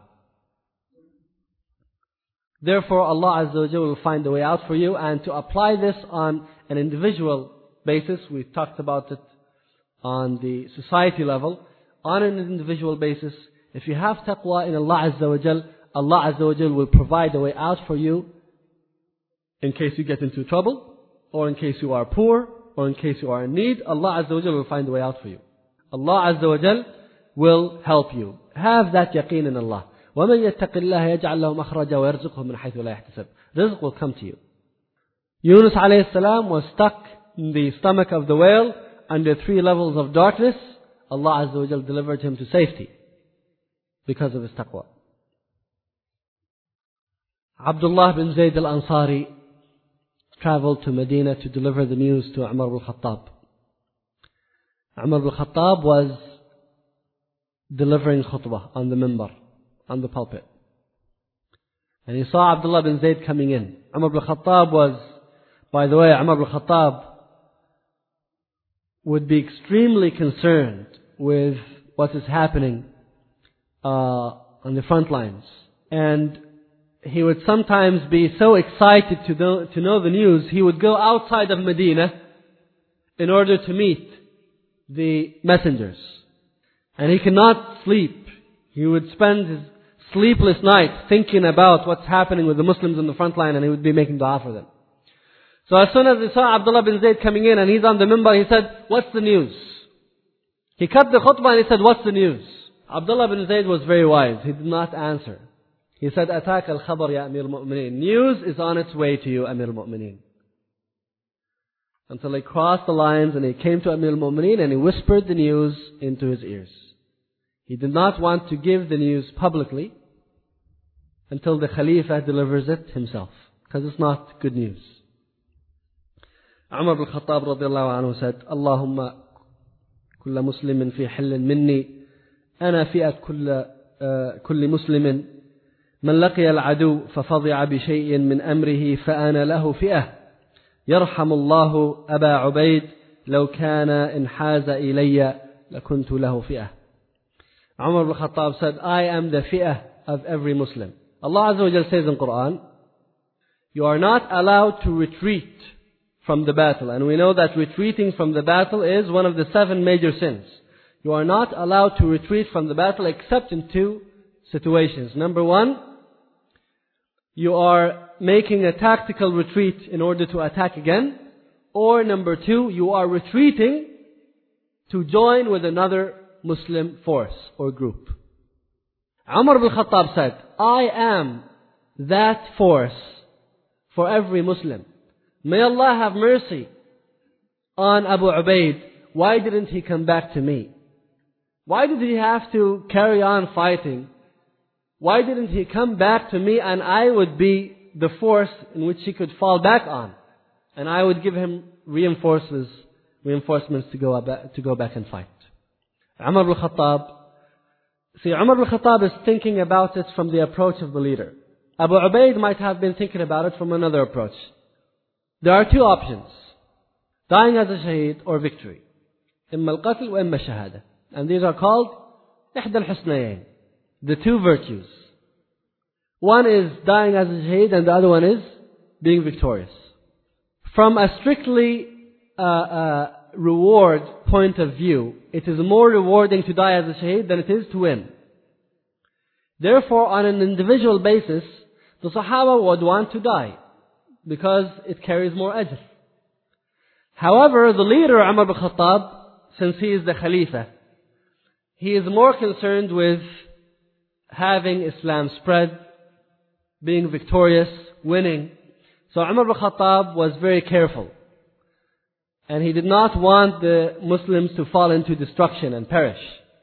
Therefore Allah Azza wa Jalla will find a way out for you, and to apply this on an individual basis, we talked about it on the society level, on an individual basis, if you have taqwa in Allah Azza wa Jalla, Allah Azza wa Jalla will provide a way out for you in case you get into trouble, or in case you are poor, or in case you are in need. Allah Azza wa Jalla will find a way out for you. Allah Azza wa Jalla will help you. Have that yaqeen in Allah. وَمَنْ يَتَّقِ اللَّهَ يَجْعَلْ لَهُ مَخْرَجًا وَيَرْزُقْهُ مِنْ حَيْثُ لَا يَحْتَسِبُ. Rizq will come to you. Yunus alayhi salam was stuck in the stomach of the whale under 3 levels of darkness. Allah Azza wa Jalla delivered him to safety because of his taqwa. Abdullah bin Zayd al-Ansari traveled to Medina to deliver the news to Umar ibn Khattab. Umar ibn Khattab was delivering khutbah on the minbar, on the pulpit. And he saw Abdullah bin Zayd coming in. Umar ibn Khattab was, by the way, Umar ibn Khattab would be extremely concerned with what is happening on the front lines. And he would sometimes be so excited to know the news, he would go outside of Medina in order to meet the messengers. And he cannot sleep. He would spend his sleepless nights thinking about what's happening with the Muslims in the front line, and he would be making dua for them. So as soon as he saw Abdullah bin Zayd coming in and he's on the minbar, he said, "What's the news?" He cut the khutbah and he said, "What's the news?" Abdullah bin Zayd was very wise. He did not answer. He said, "Ataka al-khabar ya Amir al-Mu'mineen." News is on its way to you, Amir al-Mu'mineen. Until he crossed the lines and he came to Amir al-Mu'mineen and he whispered the news into his ears. He did not want to give the news publicly until the Khalifa delivers it himself, because it's not good news. Umar ibn Khattab radiallahu anhu said, "Allahumma kulla muslimin fi hillin minni, ana fi'at kulli muslimin, man laqiya al-adu fafadi'a bi shay'in min amrihi fa'ana lahu fi'ah, yarhamu Allahu Aba Ubayd, law kana inhaza ilayya lakuntu lahu fi'ah." Umar ibn Khattab said, "I am the fi'ah of every Muslim." Allah Azza wa Jalla says in Quran, you are not allowed to retreat from the battle. And we know that retreating from the battle is one of the 7 major sins. You are not allowed to retreat from the battle except in 2 situations. Number 1, you are making a tactical retreat in order to attack again. Or number 2, you are retreating to join with another Muslim force or group. Umar ibn Khattab said, I am that force for every Muslim. May Allah have mercy on Abu Ubayd. Why didn't he come back to me? Why did he have to carry on fighting? Why didn't he come back to me and I would be the force in which he could fall back on? And I would give him reinforcements to go back and fight. Umar ibn Khattab. See, Umar ibn Khattab is thinking about it from the approach of the leader. Abu Ubayd might have been thinking about it from another approach. There are 2 options. Dying as a shaheed or victory. إما القتل وإما الشهادة. And these are called إحدى الحسنيين. The 2 virtues. One is dying as a shaheed and the other one is being victorious. From a strictly reward point of view, it is more rewarding to die as a shaheed than it is to win. Therefore, on an individual basis, the Sahaba would want to die because it carries more ajr. However, the leader Umar ibn Khattab, since he is the Khalifa, he is more concerned with having Islam spread, being victorious, winning. So Umar ibn Khattab was very careful. And he did not want the Muslims to fall into destruction and perish.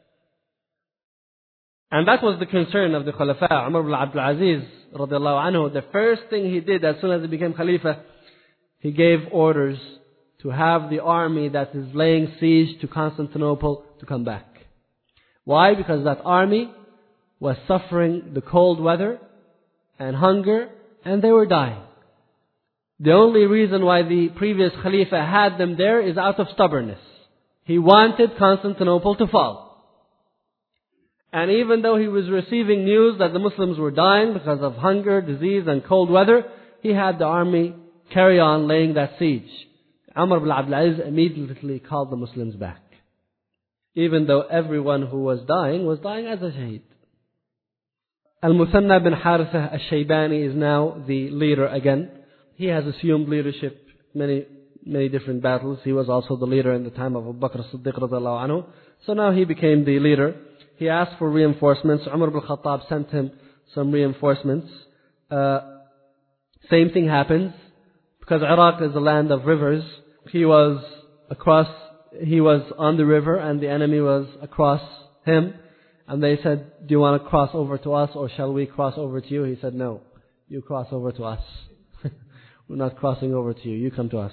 And that was the concern of the Khulafa. Umar ibn Abdul Aziz radiallahu anhu, the first thing he did as soon as he became Khalifa, he gave orders to have the army that is laying siege to Constantinople to come back. Why? Because that army was suffering the cold weather and hunger, and they were dying. The only reason why the previous Khalifa had them there is out of stubbornness. He wanted Constantinople to fall. And even though he was receiving news that the Muslims were dying because of hunger, disease and cold weather, he had the army carry on laying that siege. Umar ibn Abdul Aziz immediately called the Muslims back. Even though everyone who was dying as a shaheed. Al-Muthanna bin Haritha al-Shaybani is now the leader again. He has assumed leadership many different battles. He was also the leader in the time of Abu Bakr as-Siddiq radiyallahu anhu. So now he became the leader. He asked for reinforcements. Umar ibn Khattab sent him some reinforcements. Same thing happens. Because Iraq is a land of rivers, he was on the river and the enemy was across him. And they said, do you want to cross over to us or shall we cross over to you? He said, no, you cross over to us. We're not crossing over to you, you come to us.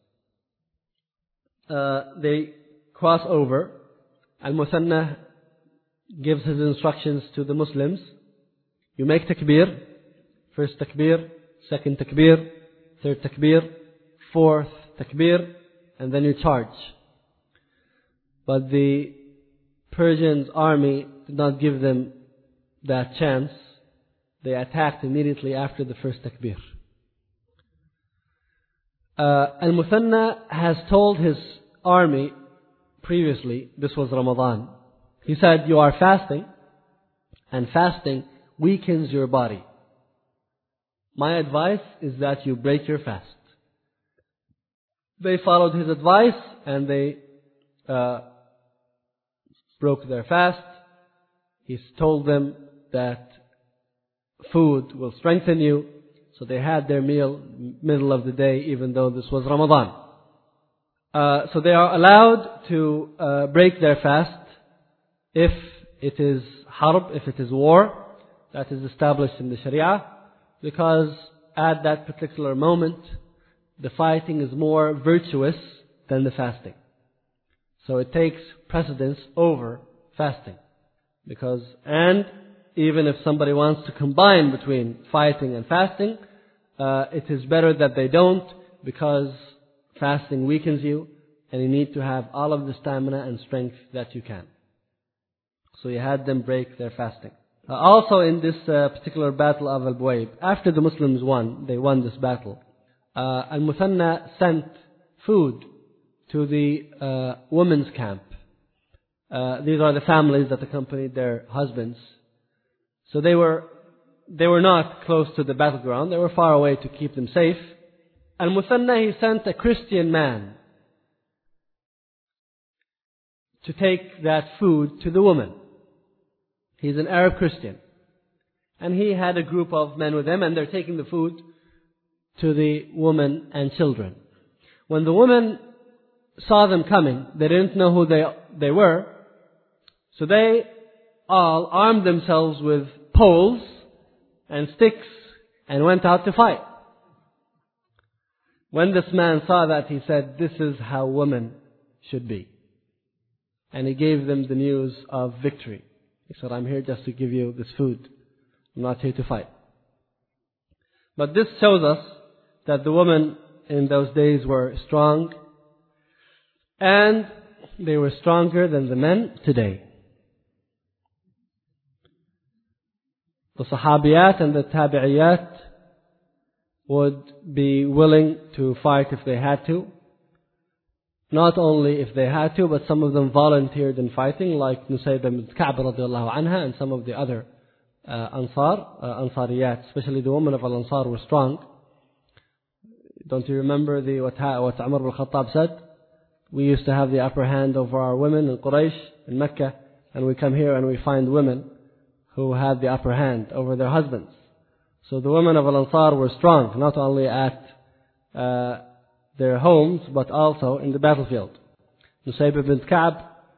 They cross over. Al-Muthanna gives his instructions to the Muslims. You make takbir. First takbir, second takbir, third takbir, fourth takbir, and then you charge. But the Persians' army did not give them that chance. They attacked immediately after the first takbir. Al-Muthanna has told his army previously, this was Ramadan, he said, you are fasting, and fasting weakens your body. My advice is that you break your fast. They followed his advice and they broke their fast. He told them that food will strengthen you. So they had their meal middle of the day, even though this was Ramadan. So they are allowed to break their fast if it is harb, if it is war, that is established in the Sharia, because at that particular moment, the fighting is more virtuous than the fasting. So it takes precedence over fasting. And even if somebody wants to combine between fighting and fasting, it is better that they don't, because fasting weakens you and you need to have all of the stamina and strength that you can. So he had them break their fasting. Also in this particular battle of Al-Buwaib, after the Muslims won, they won this battle, Al-Muthanna sent food to the women's camp. These are the families that accompanied their husbands. So they were not close to the battleground. They were far away to keep them safe. Al-Muthanna, he sent a Christian man to take that food to the woman. He's an Arab Christian. And he had a group of men with him, and they're taking the food to the woman and children. When the women saw them coming, they didn't know who they were. So they all armed themselves with poles and sticks and went out to fight. When this man saw that, he said, this is how women should be. And he gave them the news of victory. He said, I'm here just to give you this food. I'm not here to fight. But this shows us that the women in those days were strong, and they were stronger than the men today. The Sahabiyat and the Tabi'iyat would be willing to fight if they had to. Not only if they had to, but some of them volunteered in fighting, like Nusayba bin Ka'b radiallahu anha and some of the other Ansariyat, especially the women of Al-Ansar were strong. Don't you remember what Umar ibn Khattab said? We used to have the upper hand over our women in Quraysh, in Mecca, and we come here and we find women who had the upper hand over their husbands. So the women of Al-Ansar were strong, not only at their homes, but also in the battlefield. Nusayba bin Ka'b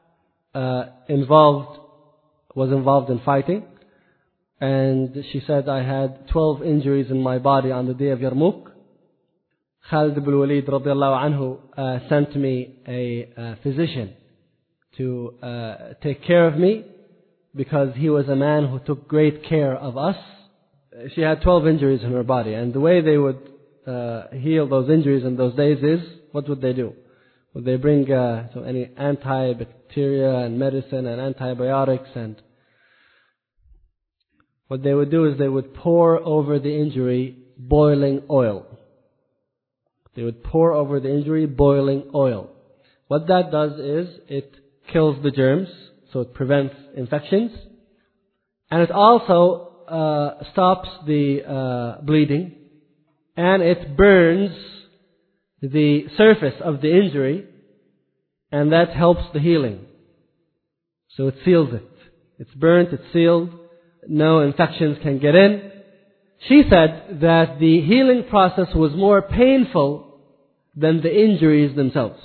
was involved in fighting, and she said, I had 12 injuries in my body on the day of Yarmouk. Khalid ibn Walid radiallahu anhu sent me a physician to take care of me, because he was a man who took great care of us. She had 12 injuries in her body, and the way they would heal those injuries in those days is, what would they do? Would they bring any antibacteria and medicine and antibiotics, and what they would do is they would pour over the injury boiling oil. They would pour over the injury boiling oil. What that does is it kills the germs, so it prevents infections, and it also stops the bleeding, and it burns the surface of the injury, and that helps the healing. So it seals it. It's burnt, it's sealed, no infections can get in. She said that the healing process was more painful than the injuries themselves.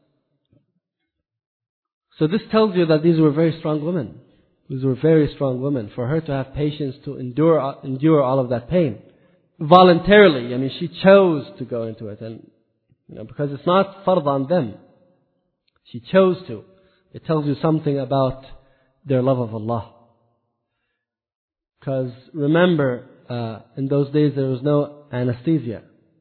So this tells you that these were very strong women. These were very strong women. For her to have patience to endure all of that pain voluntarily. I mean, she chose to go into it, and because it's not fard on them. She chose to. It tells you something about their love of Allah. Because remember, in those days there was no anesthesia.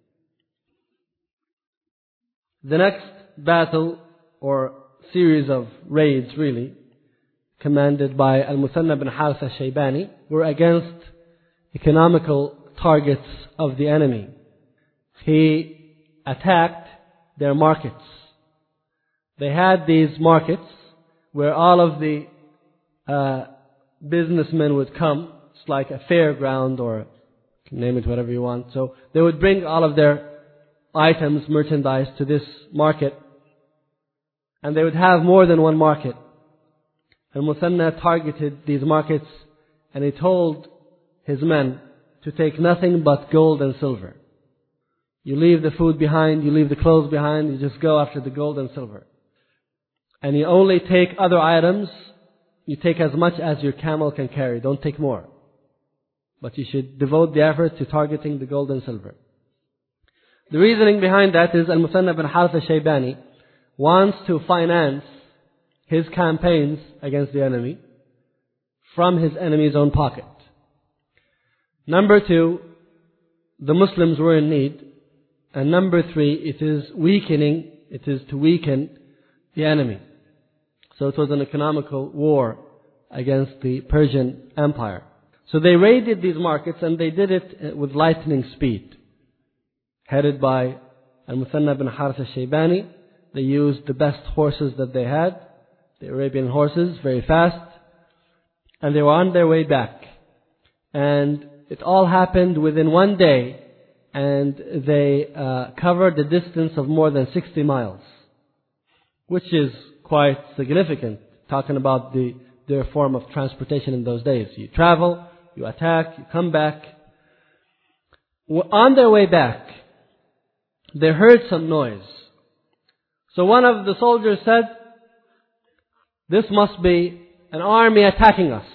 The next battle, or series of raids really, commanded by Al-Muthanna bin Harith al-Shaybani, were against economical targets of the enemy. He attacked their markets. They had these markets where all of the businessmen would come. It's like a fairground, or you can name it whatever you want. So they would bring all of their items, merchandise to this market, and they would have more than one market. And Muthanna targeted these markets, and he told his men to take nothing but gold and silver. You leave the food behind, you leave the clothes behind, you just go after the gold and silver. And you only take other items, you take as much as your camel can carry, don't take more. But you should devote the effort to targeting the gold and silver. The reasoning behind that is Al-Muthanna bin Harith al-Shaybani wants to finance his campaigns against the enemy from his enemy's own pocket. Number two, the Muslims were in need. And number three, it is to weaken the enemy. So it was an economical war against the Persian Empire. So they raided these markets, and they did it with lightning speed. Headed by Al-Muthanna bin Harith al-Shaybani, they used the best horses that they had, the Arabian horses, very fast, and they were on their way back. And it all happened within one day, and they covered a distance of more than 60 miles, which is quite significant, talking about their form of transportation in those days. You travel, you attack, you come back. On their way back, they heard some noise. So one of the soldiers said, "This must be an army attacking us."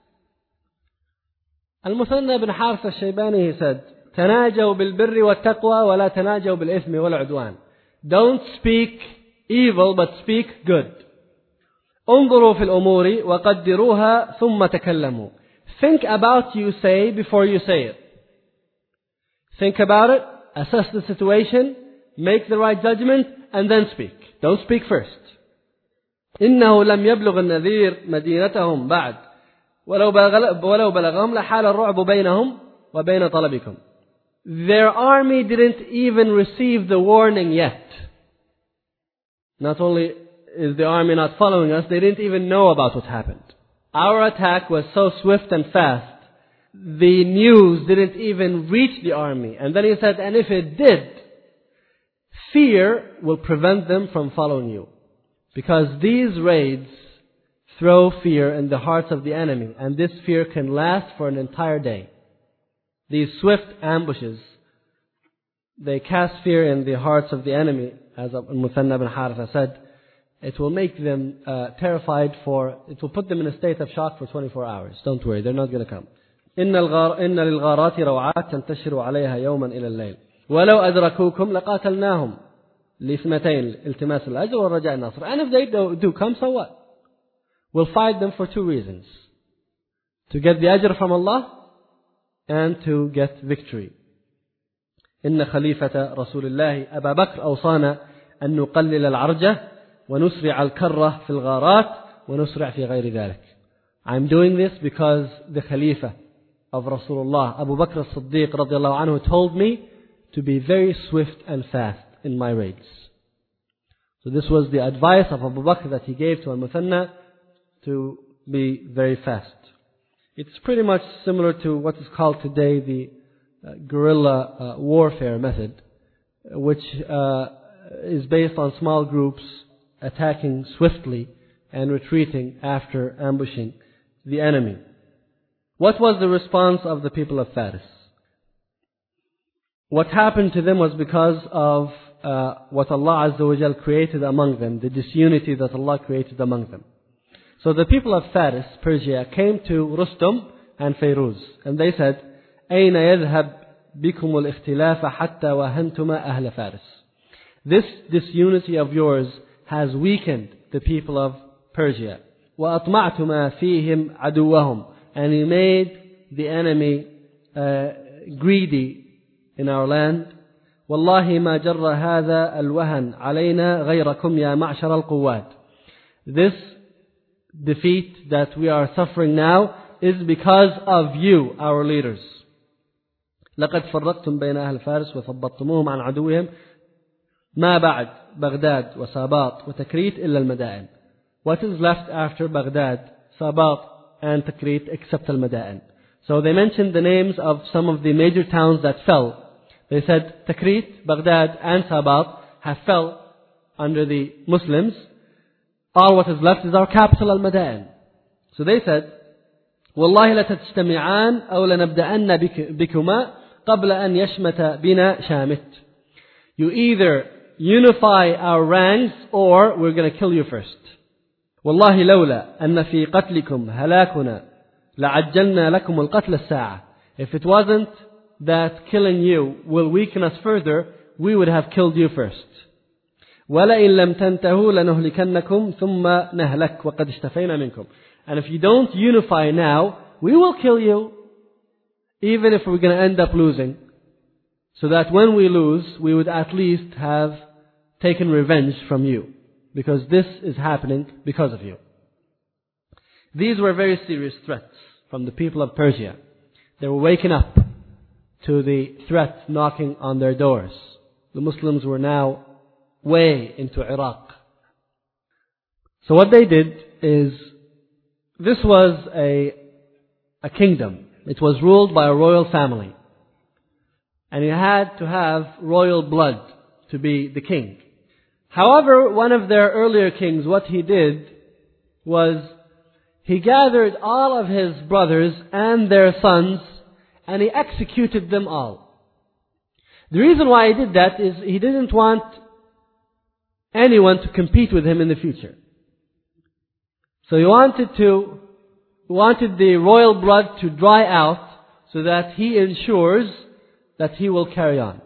Al-Muthanna bin Harith al-Shaybani, he said, "تناجوا بالبر والتقوى ولا تناجوا بالإثم والعدوان." Don't speak evil, but speak good. انظروا في الأمور وقدروها ثم تكلموا. Think about you say before you say it. Think about it, assess the situation, make the right judgment, and then speak. Don't speak first. إنه لم يبلغ النذير مدينتهم بعد ولو بلغهم لحال الرعب بينهم وبين طلبكم. Their army didn't even receive the warning yet. Not only is the army not following us, they didn't even know about what happened. Our attack was so swift and fast, the news didn't even reach the army. And then he said, and if it did, fear will prevent them from following you. Because these raids throw fear in the hearts of the enemy, and this fear can last for an entire day. These swift ambushes, they cast fear in the hearts of the enemy, as Al-Muthanna bin Harith said. It will make them terrified it will put them in a state of shock for 24 hours. Don't worry, they're not going to come. إن للغارات روعات تنتشر عليها يوما إلى الليل. وَلَوْ أَدْرَكُوكُمْ لَقَاتَلْنَاهُمْ لِإِثْنَتَيْنِ الْتِمَاسِ الْأَجْرِ وَالرَّجَاءِ النَّصْرِ. And if they do come, so what? We'll fight them for two reasons. To get the ajr from Allah and to get victory. إن خليفة رسول الله أبا بكر أوصانا أن نقلل العرجة ونسرع الكرة في الغارات ونسرع في غير ذلك. I'm doing this because the Khalifa of Rasulullah, Abu Bakr as-Siddiq radiallahu anhu, told me to be very swift and fast in my raids. So this was the advice of Abu Bakr that he gave to Al-Muthanna, to be very fast. It's pretty much similar to what is called today the guerrilla warfare method, which is based on small groups attacking swiftly and retreating after ambushing the enemy. What was the response of the people of Faris? What happened to them was because of what Allah Azza wa Jal created among them, the disunity that Allah created among them. So the people of Faris, Persia, came to Rustum and Fairuz, and they said, أين يذهب بكم الاختلاف حتى وهنتما أهل فارس. This disunity of yours has weakened the people of Persia. وأطمعتما فيهم عدوهم. And he made the enemy greedy in our land. والله ما جر هذا الوهن علينا غيركم يا معشر القوات. This defeat that we are suffering now is because of you, our leaders. لقد فرقتم بين أهل فارس وثبطتموهم عن عدوهم ما بعد بغداد وساباط وتكريت إلا المدائن. What is left after Baghdad, Sabat and Takrit except al-Mada'in? So they mentioned the names of some of the major towns that fell. They said Takrit, Baghdad and Sabat have fell under the Muslims. All what is left is our capital al-Mada'in. So they said, والله لتجتمعان أو لنبدأن بكما قبل أن يشمت بنا شامت. You either unify our ranks or we're going to kill you first. والله لولا أن في قتلكم هلاكنا لعجلنا لكم القتل الساعة. If it wasn't that killing you will weaken us further, we would have killed you first. ولئن لم تنتهوا لنهلكنكم ثم نهلك وقد اشتفينا منكم. And if you don't unify now, we will kill you, even if we're going to end up losing. So that when we lose, we would at least have taken revenge from you. Because this is happening because of you. These were very serious threats from the people of Persia. They were waking up to the threat knocking on their doors. The Muslims were now way into Iraq. So what they did is, this was a kingdom. It was ruled by a royal family. And you had to have royal blood to be the king. However, one of their earlier kings, what he did was he gathered all of his brothers and their sons and he executed them all. The reason why he did that is he didn't want anyone to compete with him in the future. So he wanted the royal blood to dry out so that he ensures that he will carry on.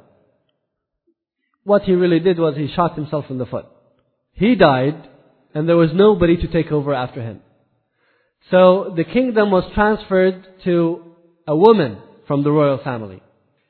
What he really did was he shot himself in the foot. He died and there was nobody to take over after him. So the kingdom was transferred to a woman from the royal family.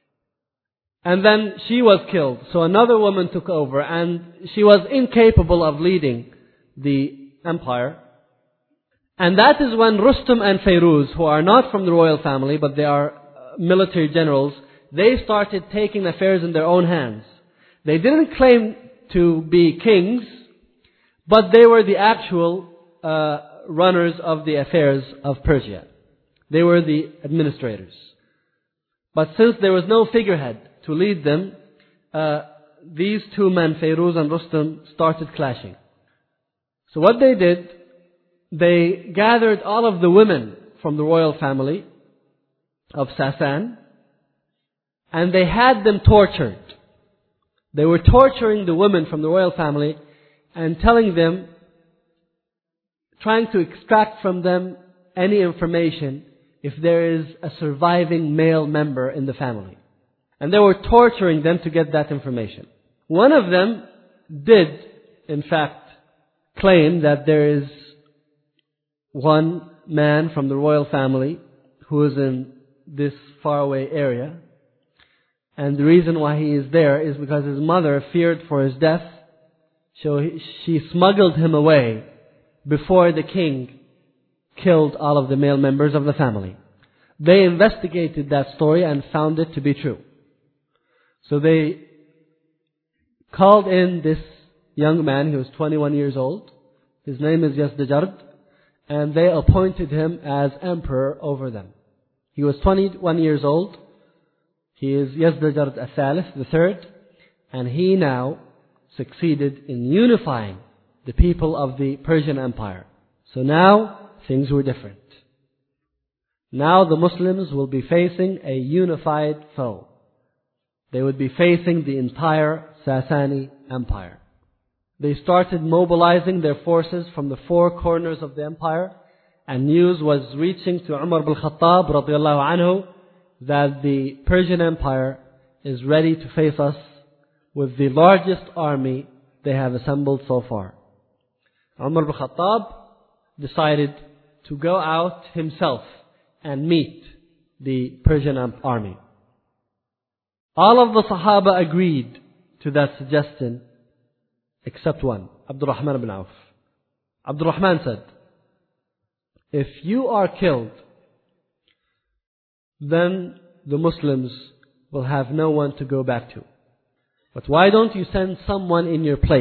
And then she was killed. So another woman took over and she was incapable of leading the empire. And that is when Rustum and Fairuz, who are not from the royal family but they are military generals, they started taking affairs in their own hands. They didn't claim to be kings, but they were the actual runners of the affairs of Persia. They were the administrators. But since there was no figurehead to lead them, these two men, Fairuz and Rustum, started clashing. So what they did, they gathered all of the women from the royal family of Sasan, and they had them tortured. They were torturing the women from the royal family and telling them, trying to extract from them any information if there is a surviving male member in the family. And they were torturing them to get that information. One of them did, in fact, claim that there is one man from the royal family who is in this faraway area. And the reason why he is there is because his mother feared for his death. So she smuggled him away before the king killed all of the male members of the family. They investigated that story and found it to be true. So they called in this young man. He was 21 years old. His name is Yazdajard. And they appointed him as emperor over them. He was 21 years old. He is Yazdajard al-Thalith, the third. And he now succeeded in unifying the people of the Persian Empire. So now things were different. Now the Muslims will be facing a unified foe. They would be facing the entire Sasani Empire. They started mobilizing their forces from the four corners of the empire, and news was reaching to Umar ibn Khattab radiyallahu anhu that the Persian Empire is ready to face us with the largest army they have assembled so far. Umar ibn Khattab decided to go out himself and meet the Persian army. All of the Sahaba agreed to that suggestion except one, Abdurrahman ibn Auf. Abdurrahman said, if you are killed, then the Muslims will have no one to go back to. But why don't you send someone in your place?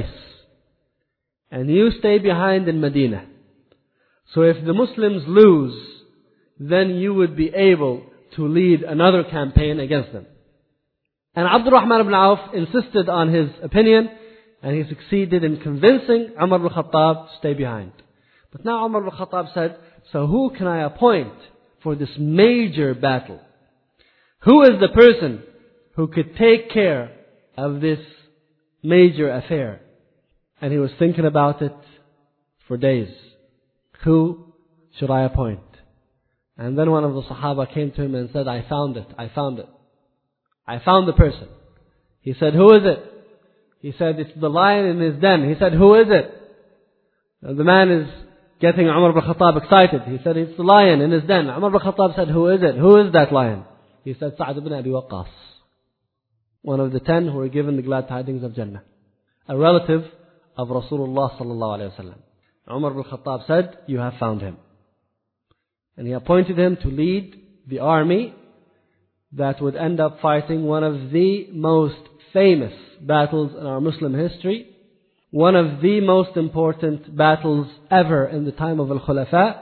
And you stay behind in Medina. So if the Muslims lose, then you would be able to lead another campaign against them. And Abdurrahman ibn Auf insisted on his opinion, and he succeeded in convincing Umar ibn Khattab to stay behind. But now Umar ibn Khattab said, so who can I appoint for this major battle? Who is the person who could take care of this major affair? And he was thinking about it for days. Who should I appoint? And then one of the Sahaba came to him and said, I found it. I found the person. He said, who is it? He said, it's the lion in his den. He said, who is it? And the man is getting Umar ibn Khattab excited. He said, it's the lion in his den. Umar ibn Khattab said, who is it? Who is that lion? He said, Sa'd ibn Abi Waqqas. One of the 10 who were given the glad tidings of Jannah. A relative of Rasulullah sallallahu alayhi wa sallam. Umar ibn Khattab said, you have found him. And he appointed him to lead the army that would end up fighting one of the most famous battles in our Muslim history, one of the most important battles ever in the time of Al-Khulafa.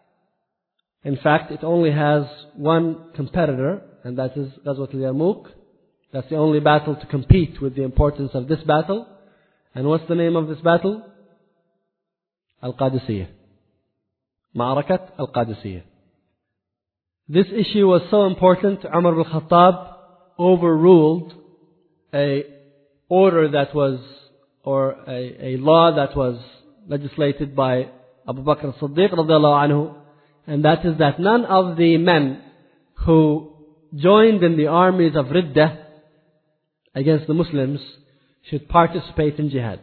In fact, it only has one competitor, and that is Ghazwat al-Yarmouk. That's the only battle to compete with the importance of this battle. And what's the name of this battle? Al-Qadisiyah. Ma'arakat Al-Qadisiyah. This issue was so important, Umar ibn Khattab overruled a order that was, or a law that was legislated by Abu Bakr as-Siddiq radiyallahu anhu, and that is that none of the men who joined in the armies of Riddah against the Muslims should participate in jihad.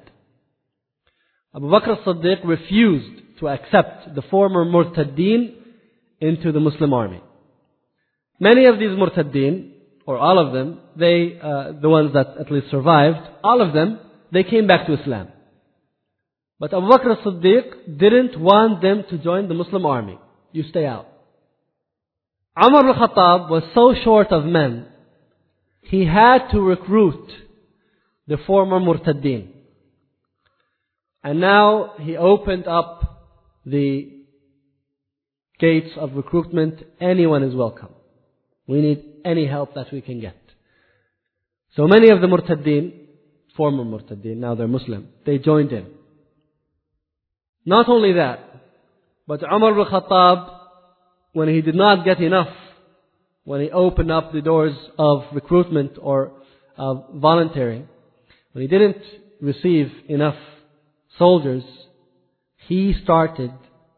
Abu Bakr as-Siddiq refused to accept the former Murtaddeen into the Muslim army. Many of these Murtaddeen, or all of them, the ones that at least survived, all of them, they came back to Islam. But Abu Bakr as-Siddiq didn't want them to join the Muslim army. You stay out. Umar ibn Khattab was so short of men, he had to recruit the former Murtaddeen. And now he opened up the gates of recruitment. Anyone is welcome. We need any help that we can get. So many of the Murtaddeen, former Murtaddeen, now they're Muslim, they joined in. Not only that, but Umar ibn Khattab, when he did not get enough, when he opened up the doors of recruitment or of volunteering, when he didn't receive enough soldiers, he started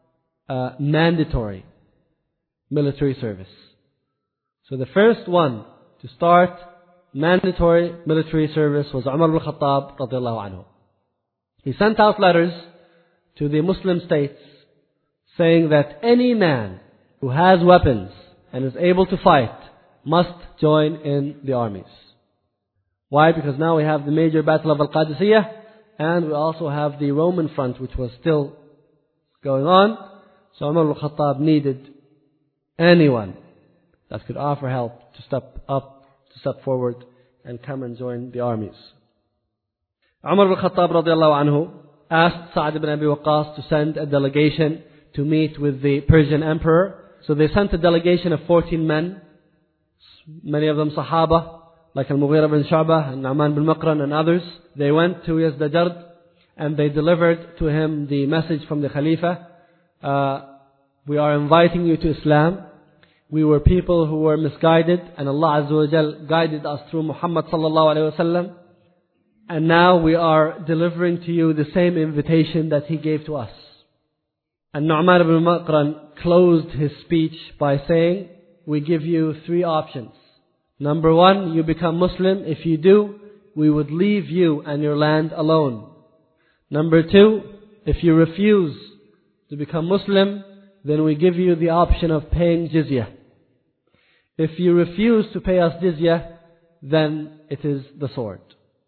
mandatory military service. So the first one to start mandatory military service was Umar ibn Khattab radiallahu anhu. He sent out letters to the Muslim states saying that any man who has weapons and is able to fight must join in the armies. Why? Because now we have the major battle of Al-Qadisiyah, and we also have the Roman front, which was still going on. So Umar ibn Khattab needed anyone that could offer help to step forward and come and join the armies. Umar ibn Khattab radiallahu anhu asked Sa'd ibn Abi Waqqas to send a delegation to meet with the Persian emperor. So they sent a delegation of 14 men, many of them Sahaba, like Al-Mughira bin Shu'bah and Nu'man bin Maqran and others. They went to Yazdajard and they delivered to him the message from the Khalifa. We are inviting you to Islam. We were people who were misguided, and Allah Azza wa Jal guided us through Muhammad sallallahu alayhi wa sallam. And now we are delivering to you the same invitation that he gave to us. And Nu'man ibn Maqran closed his speech by saying, we give you 3 options. Number 1, you become Muslim. If you do, we would leave you and your land alone. Number 2, if you refuse to become Muslim, then we give you the option of paying jizya. If you refuse to pay us jizya, then it is the sword.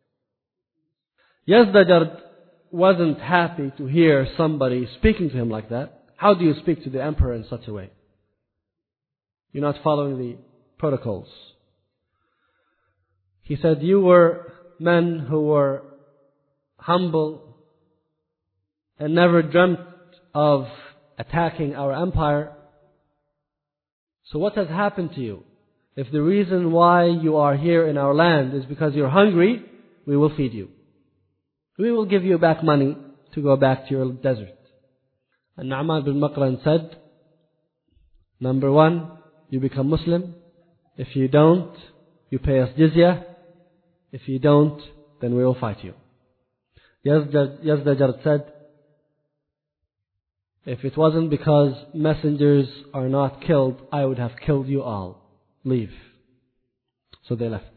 Yazdajard wasn't happy to hear somebody speaking to him like that. How do you speak to the emperor in such a way? You're not following the protocols. He said, you were men who were humble and never dreamt of attacking our empire. So what has happened to you? If the reason why you are here in our land is because you're hungry, we will feed you. We will give you back money to go back to your desert. And Nu'man bin Maqran said, number 1, you become Muslim. If you don't, you pay us jizya. If you don't, then we will fight you. Yazdajard said, if it wasn't because messengers are not killed, I would have killed you all. Leave. So they left.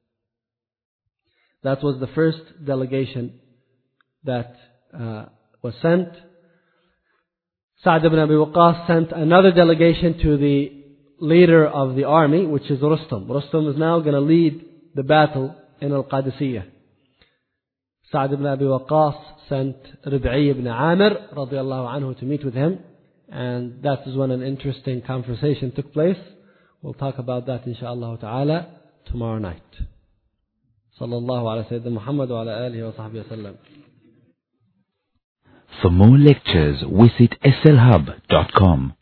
That was the first delegation that was sent. Sa'd ibn Abi Waqqas sent another delegation to the leader of the army, which is Rustam. Rustam is now going to lead the battle in Al-Qadisiyah. Sa'd ibn Abi Waqqas sent Rib'i ibn Amir radiallahu anhu to meet with him, and that is when an interesting conversation took place. We'll talk about that inshaAllah ta'ala tomorrow night. Sallallahu ala Sayyidina Muhammad wa ala alihi wa sahbihi wa sallam. For more lectures, visit slhub.com.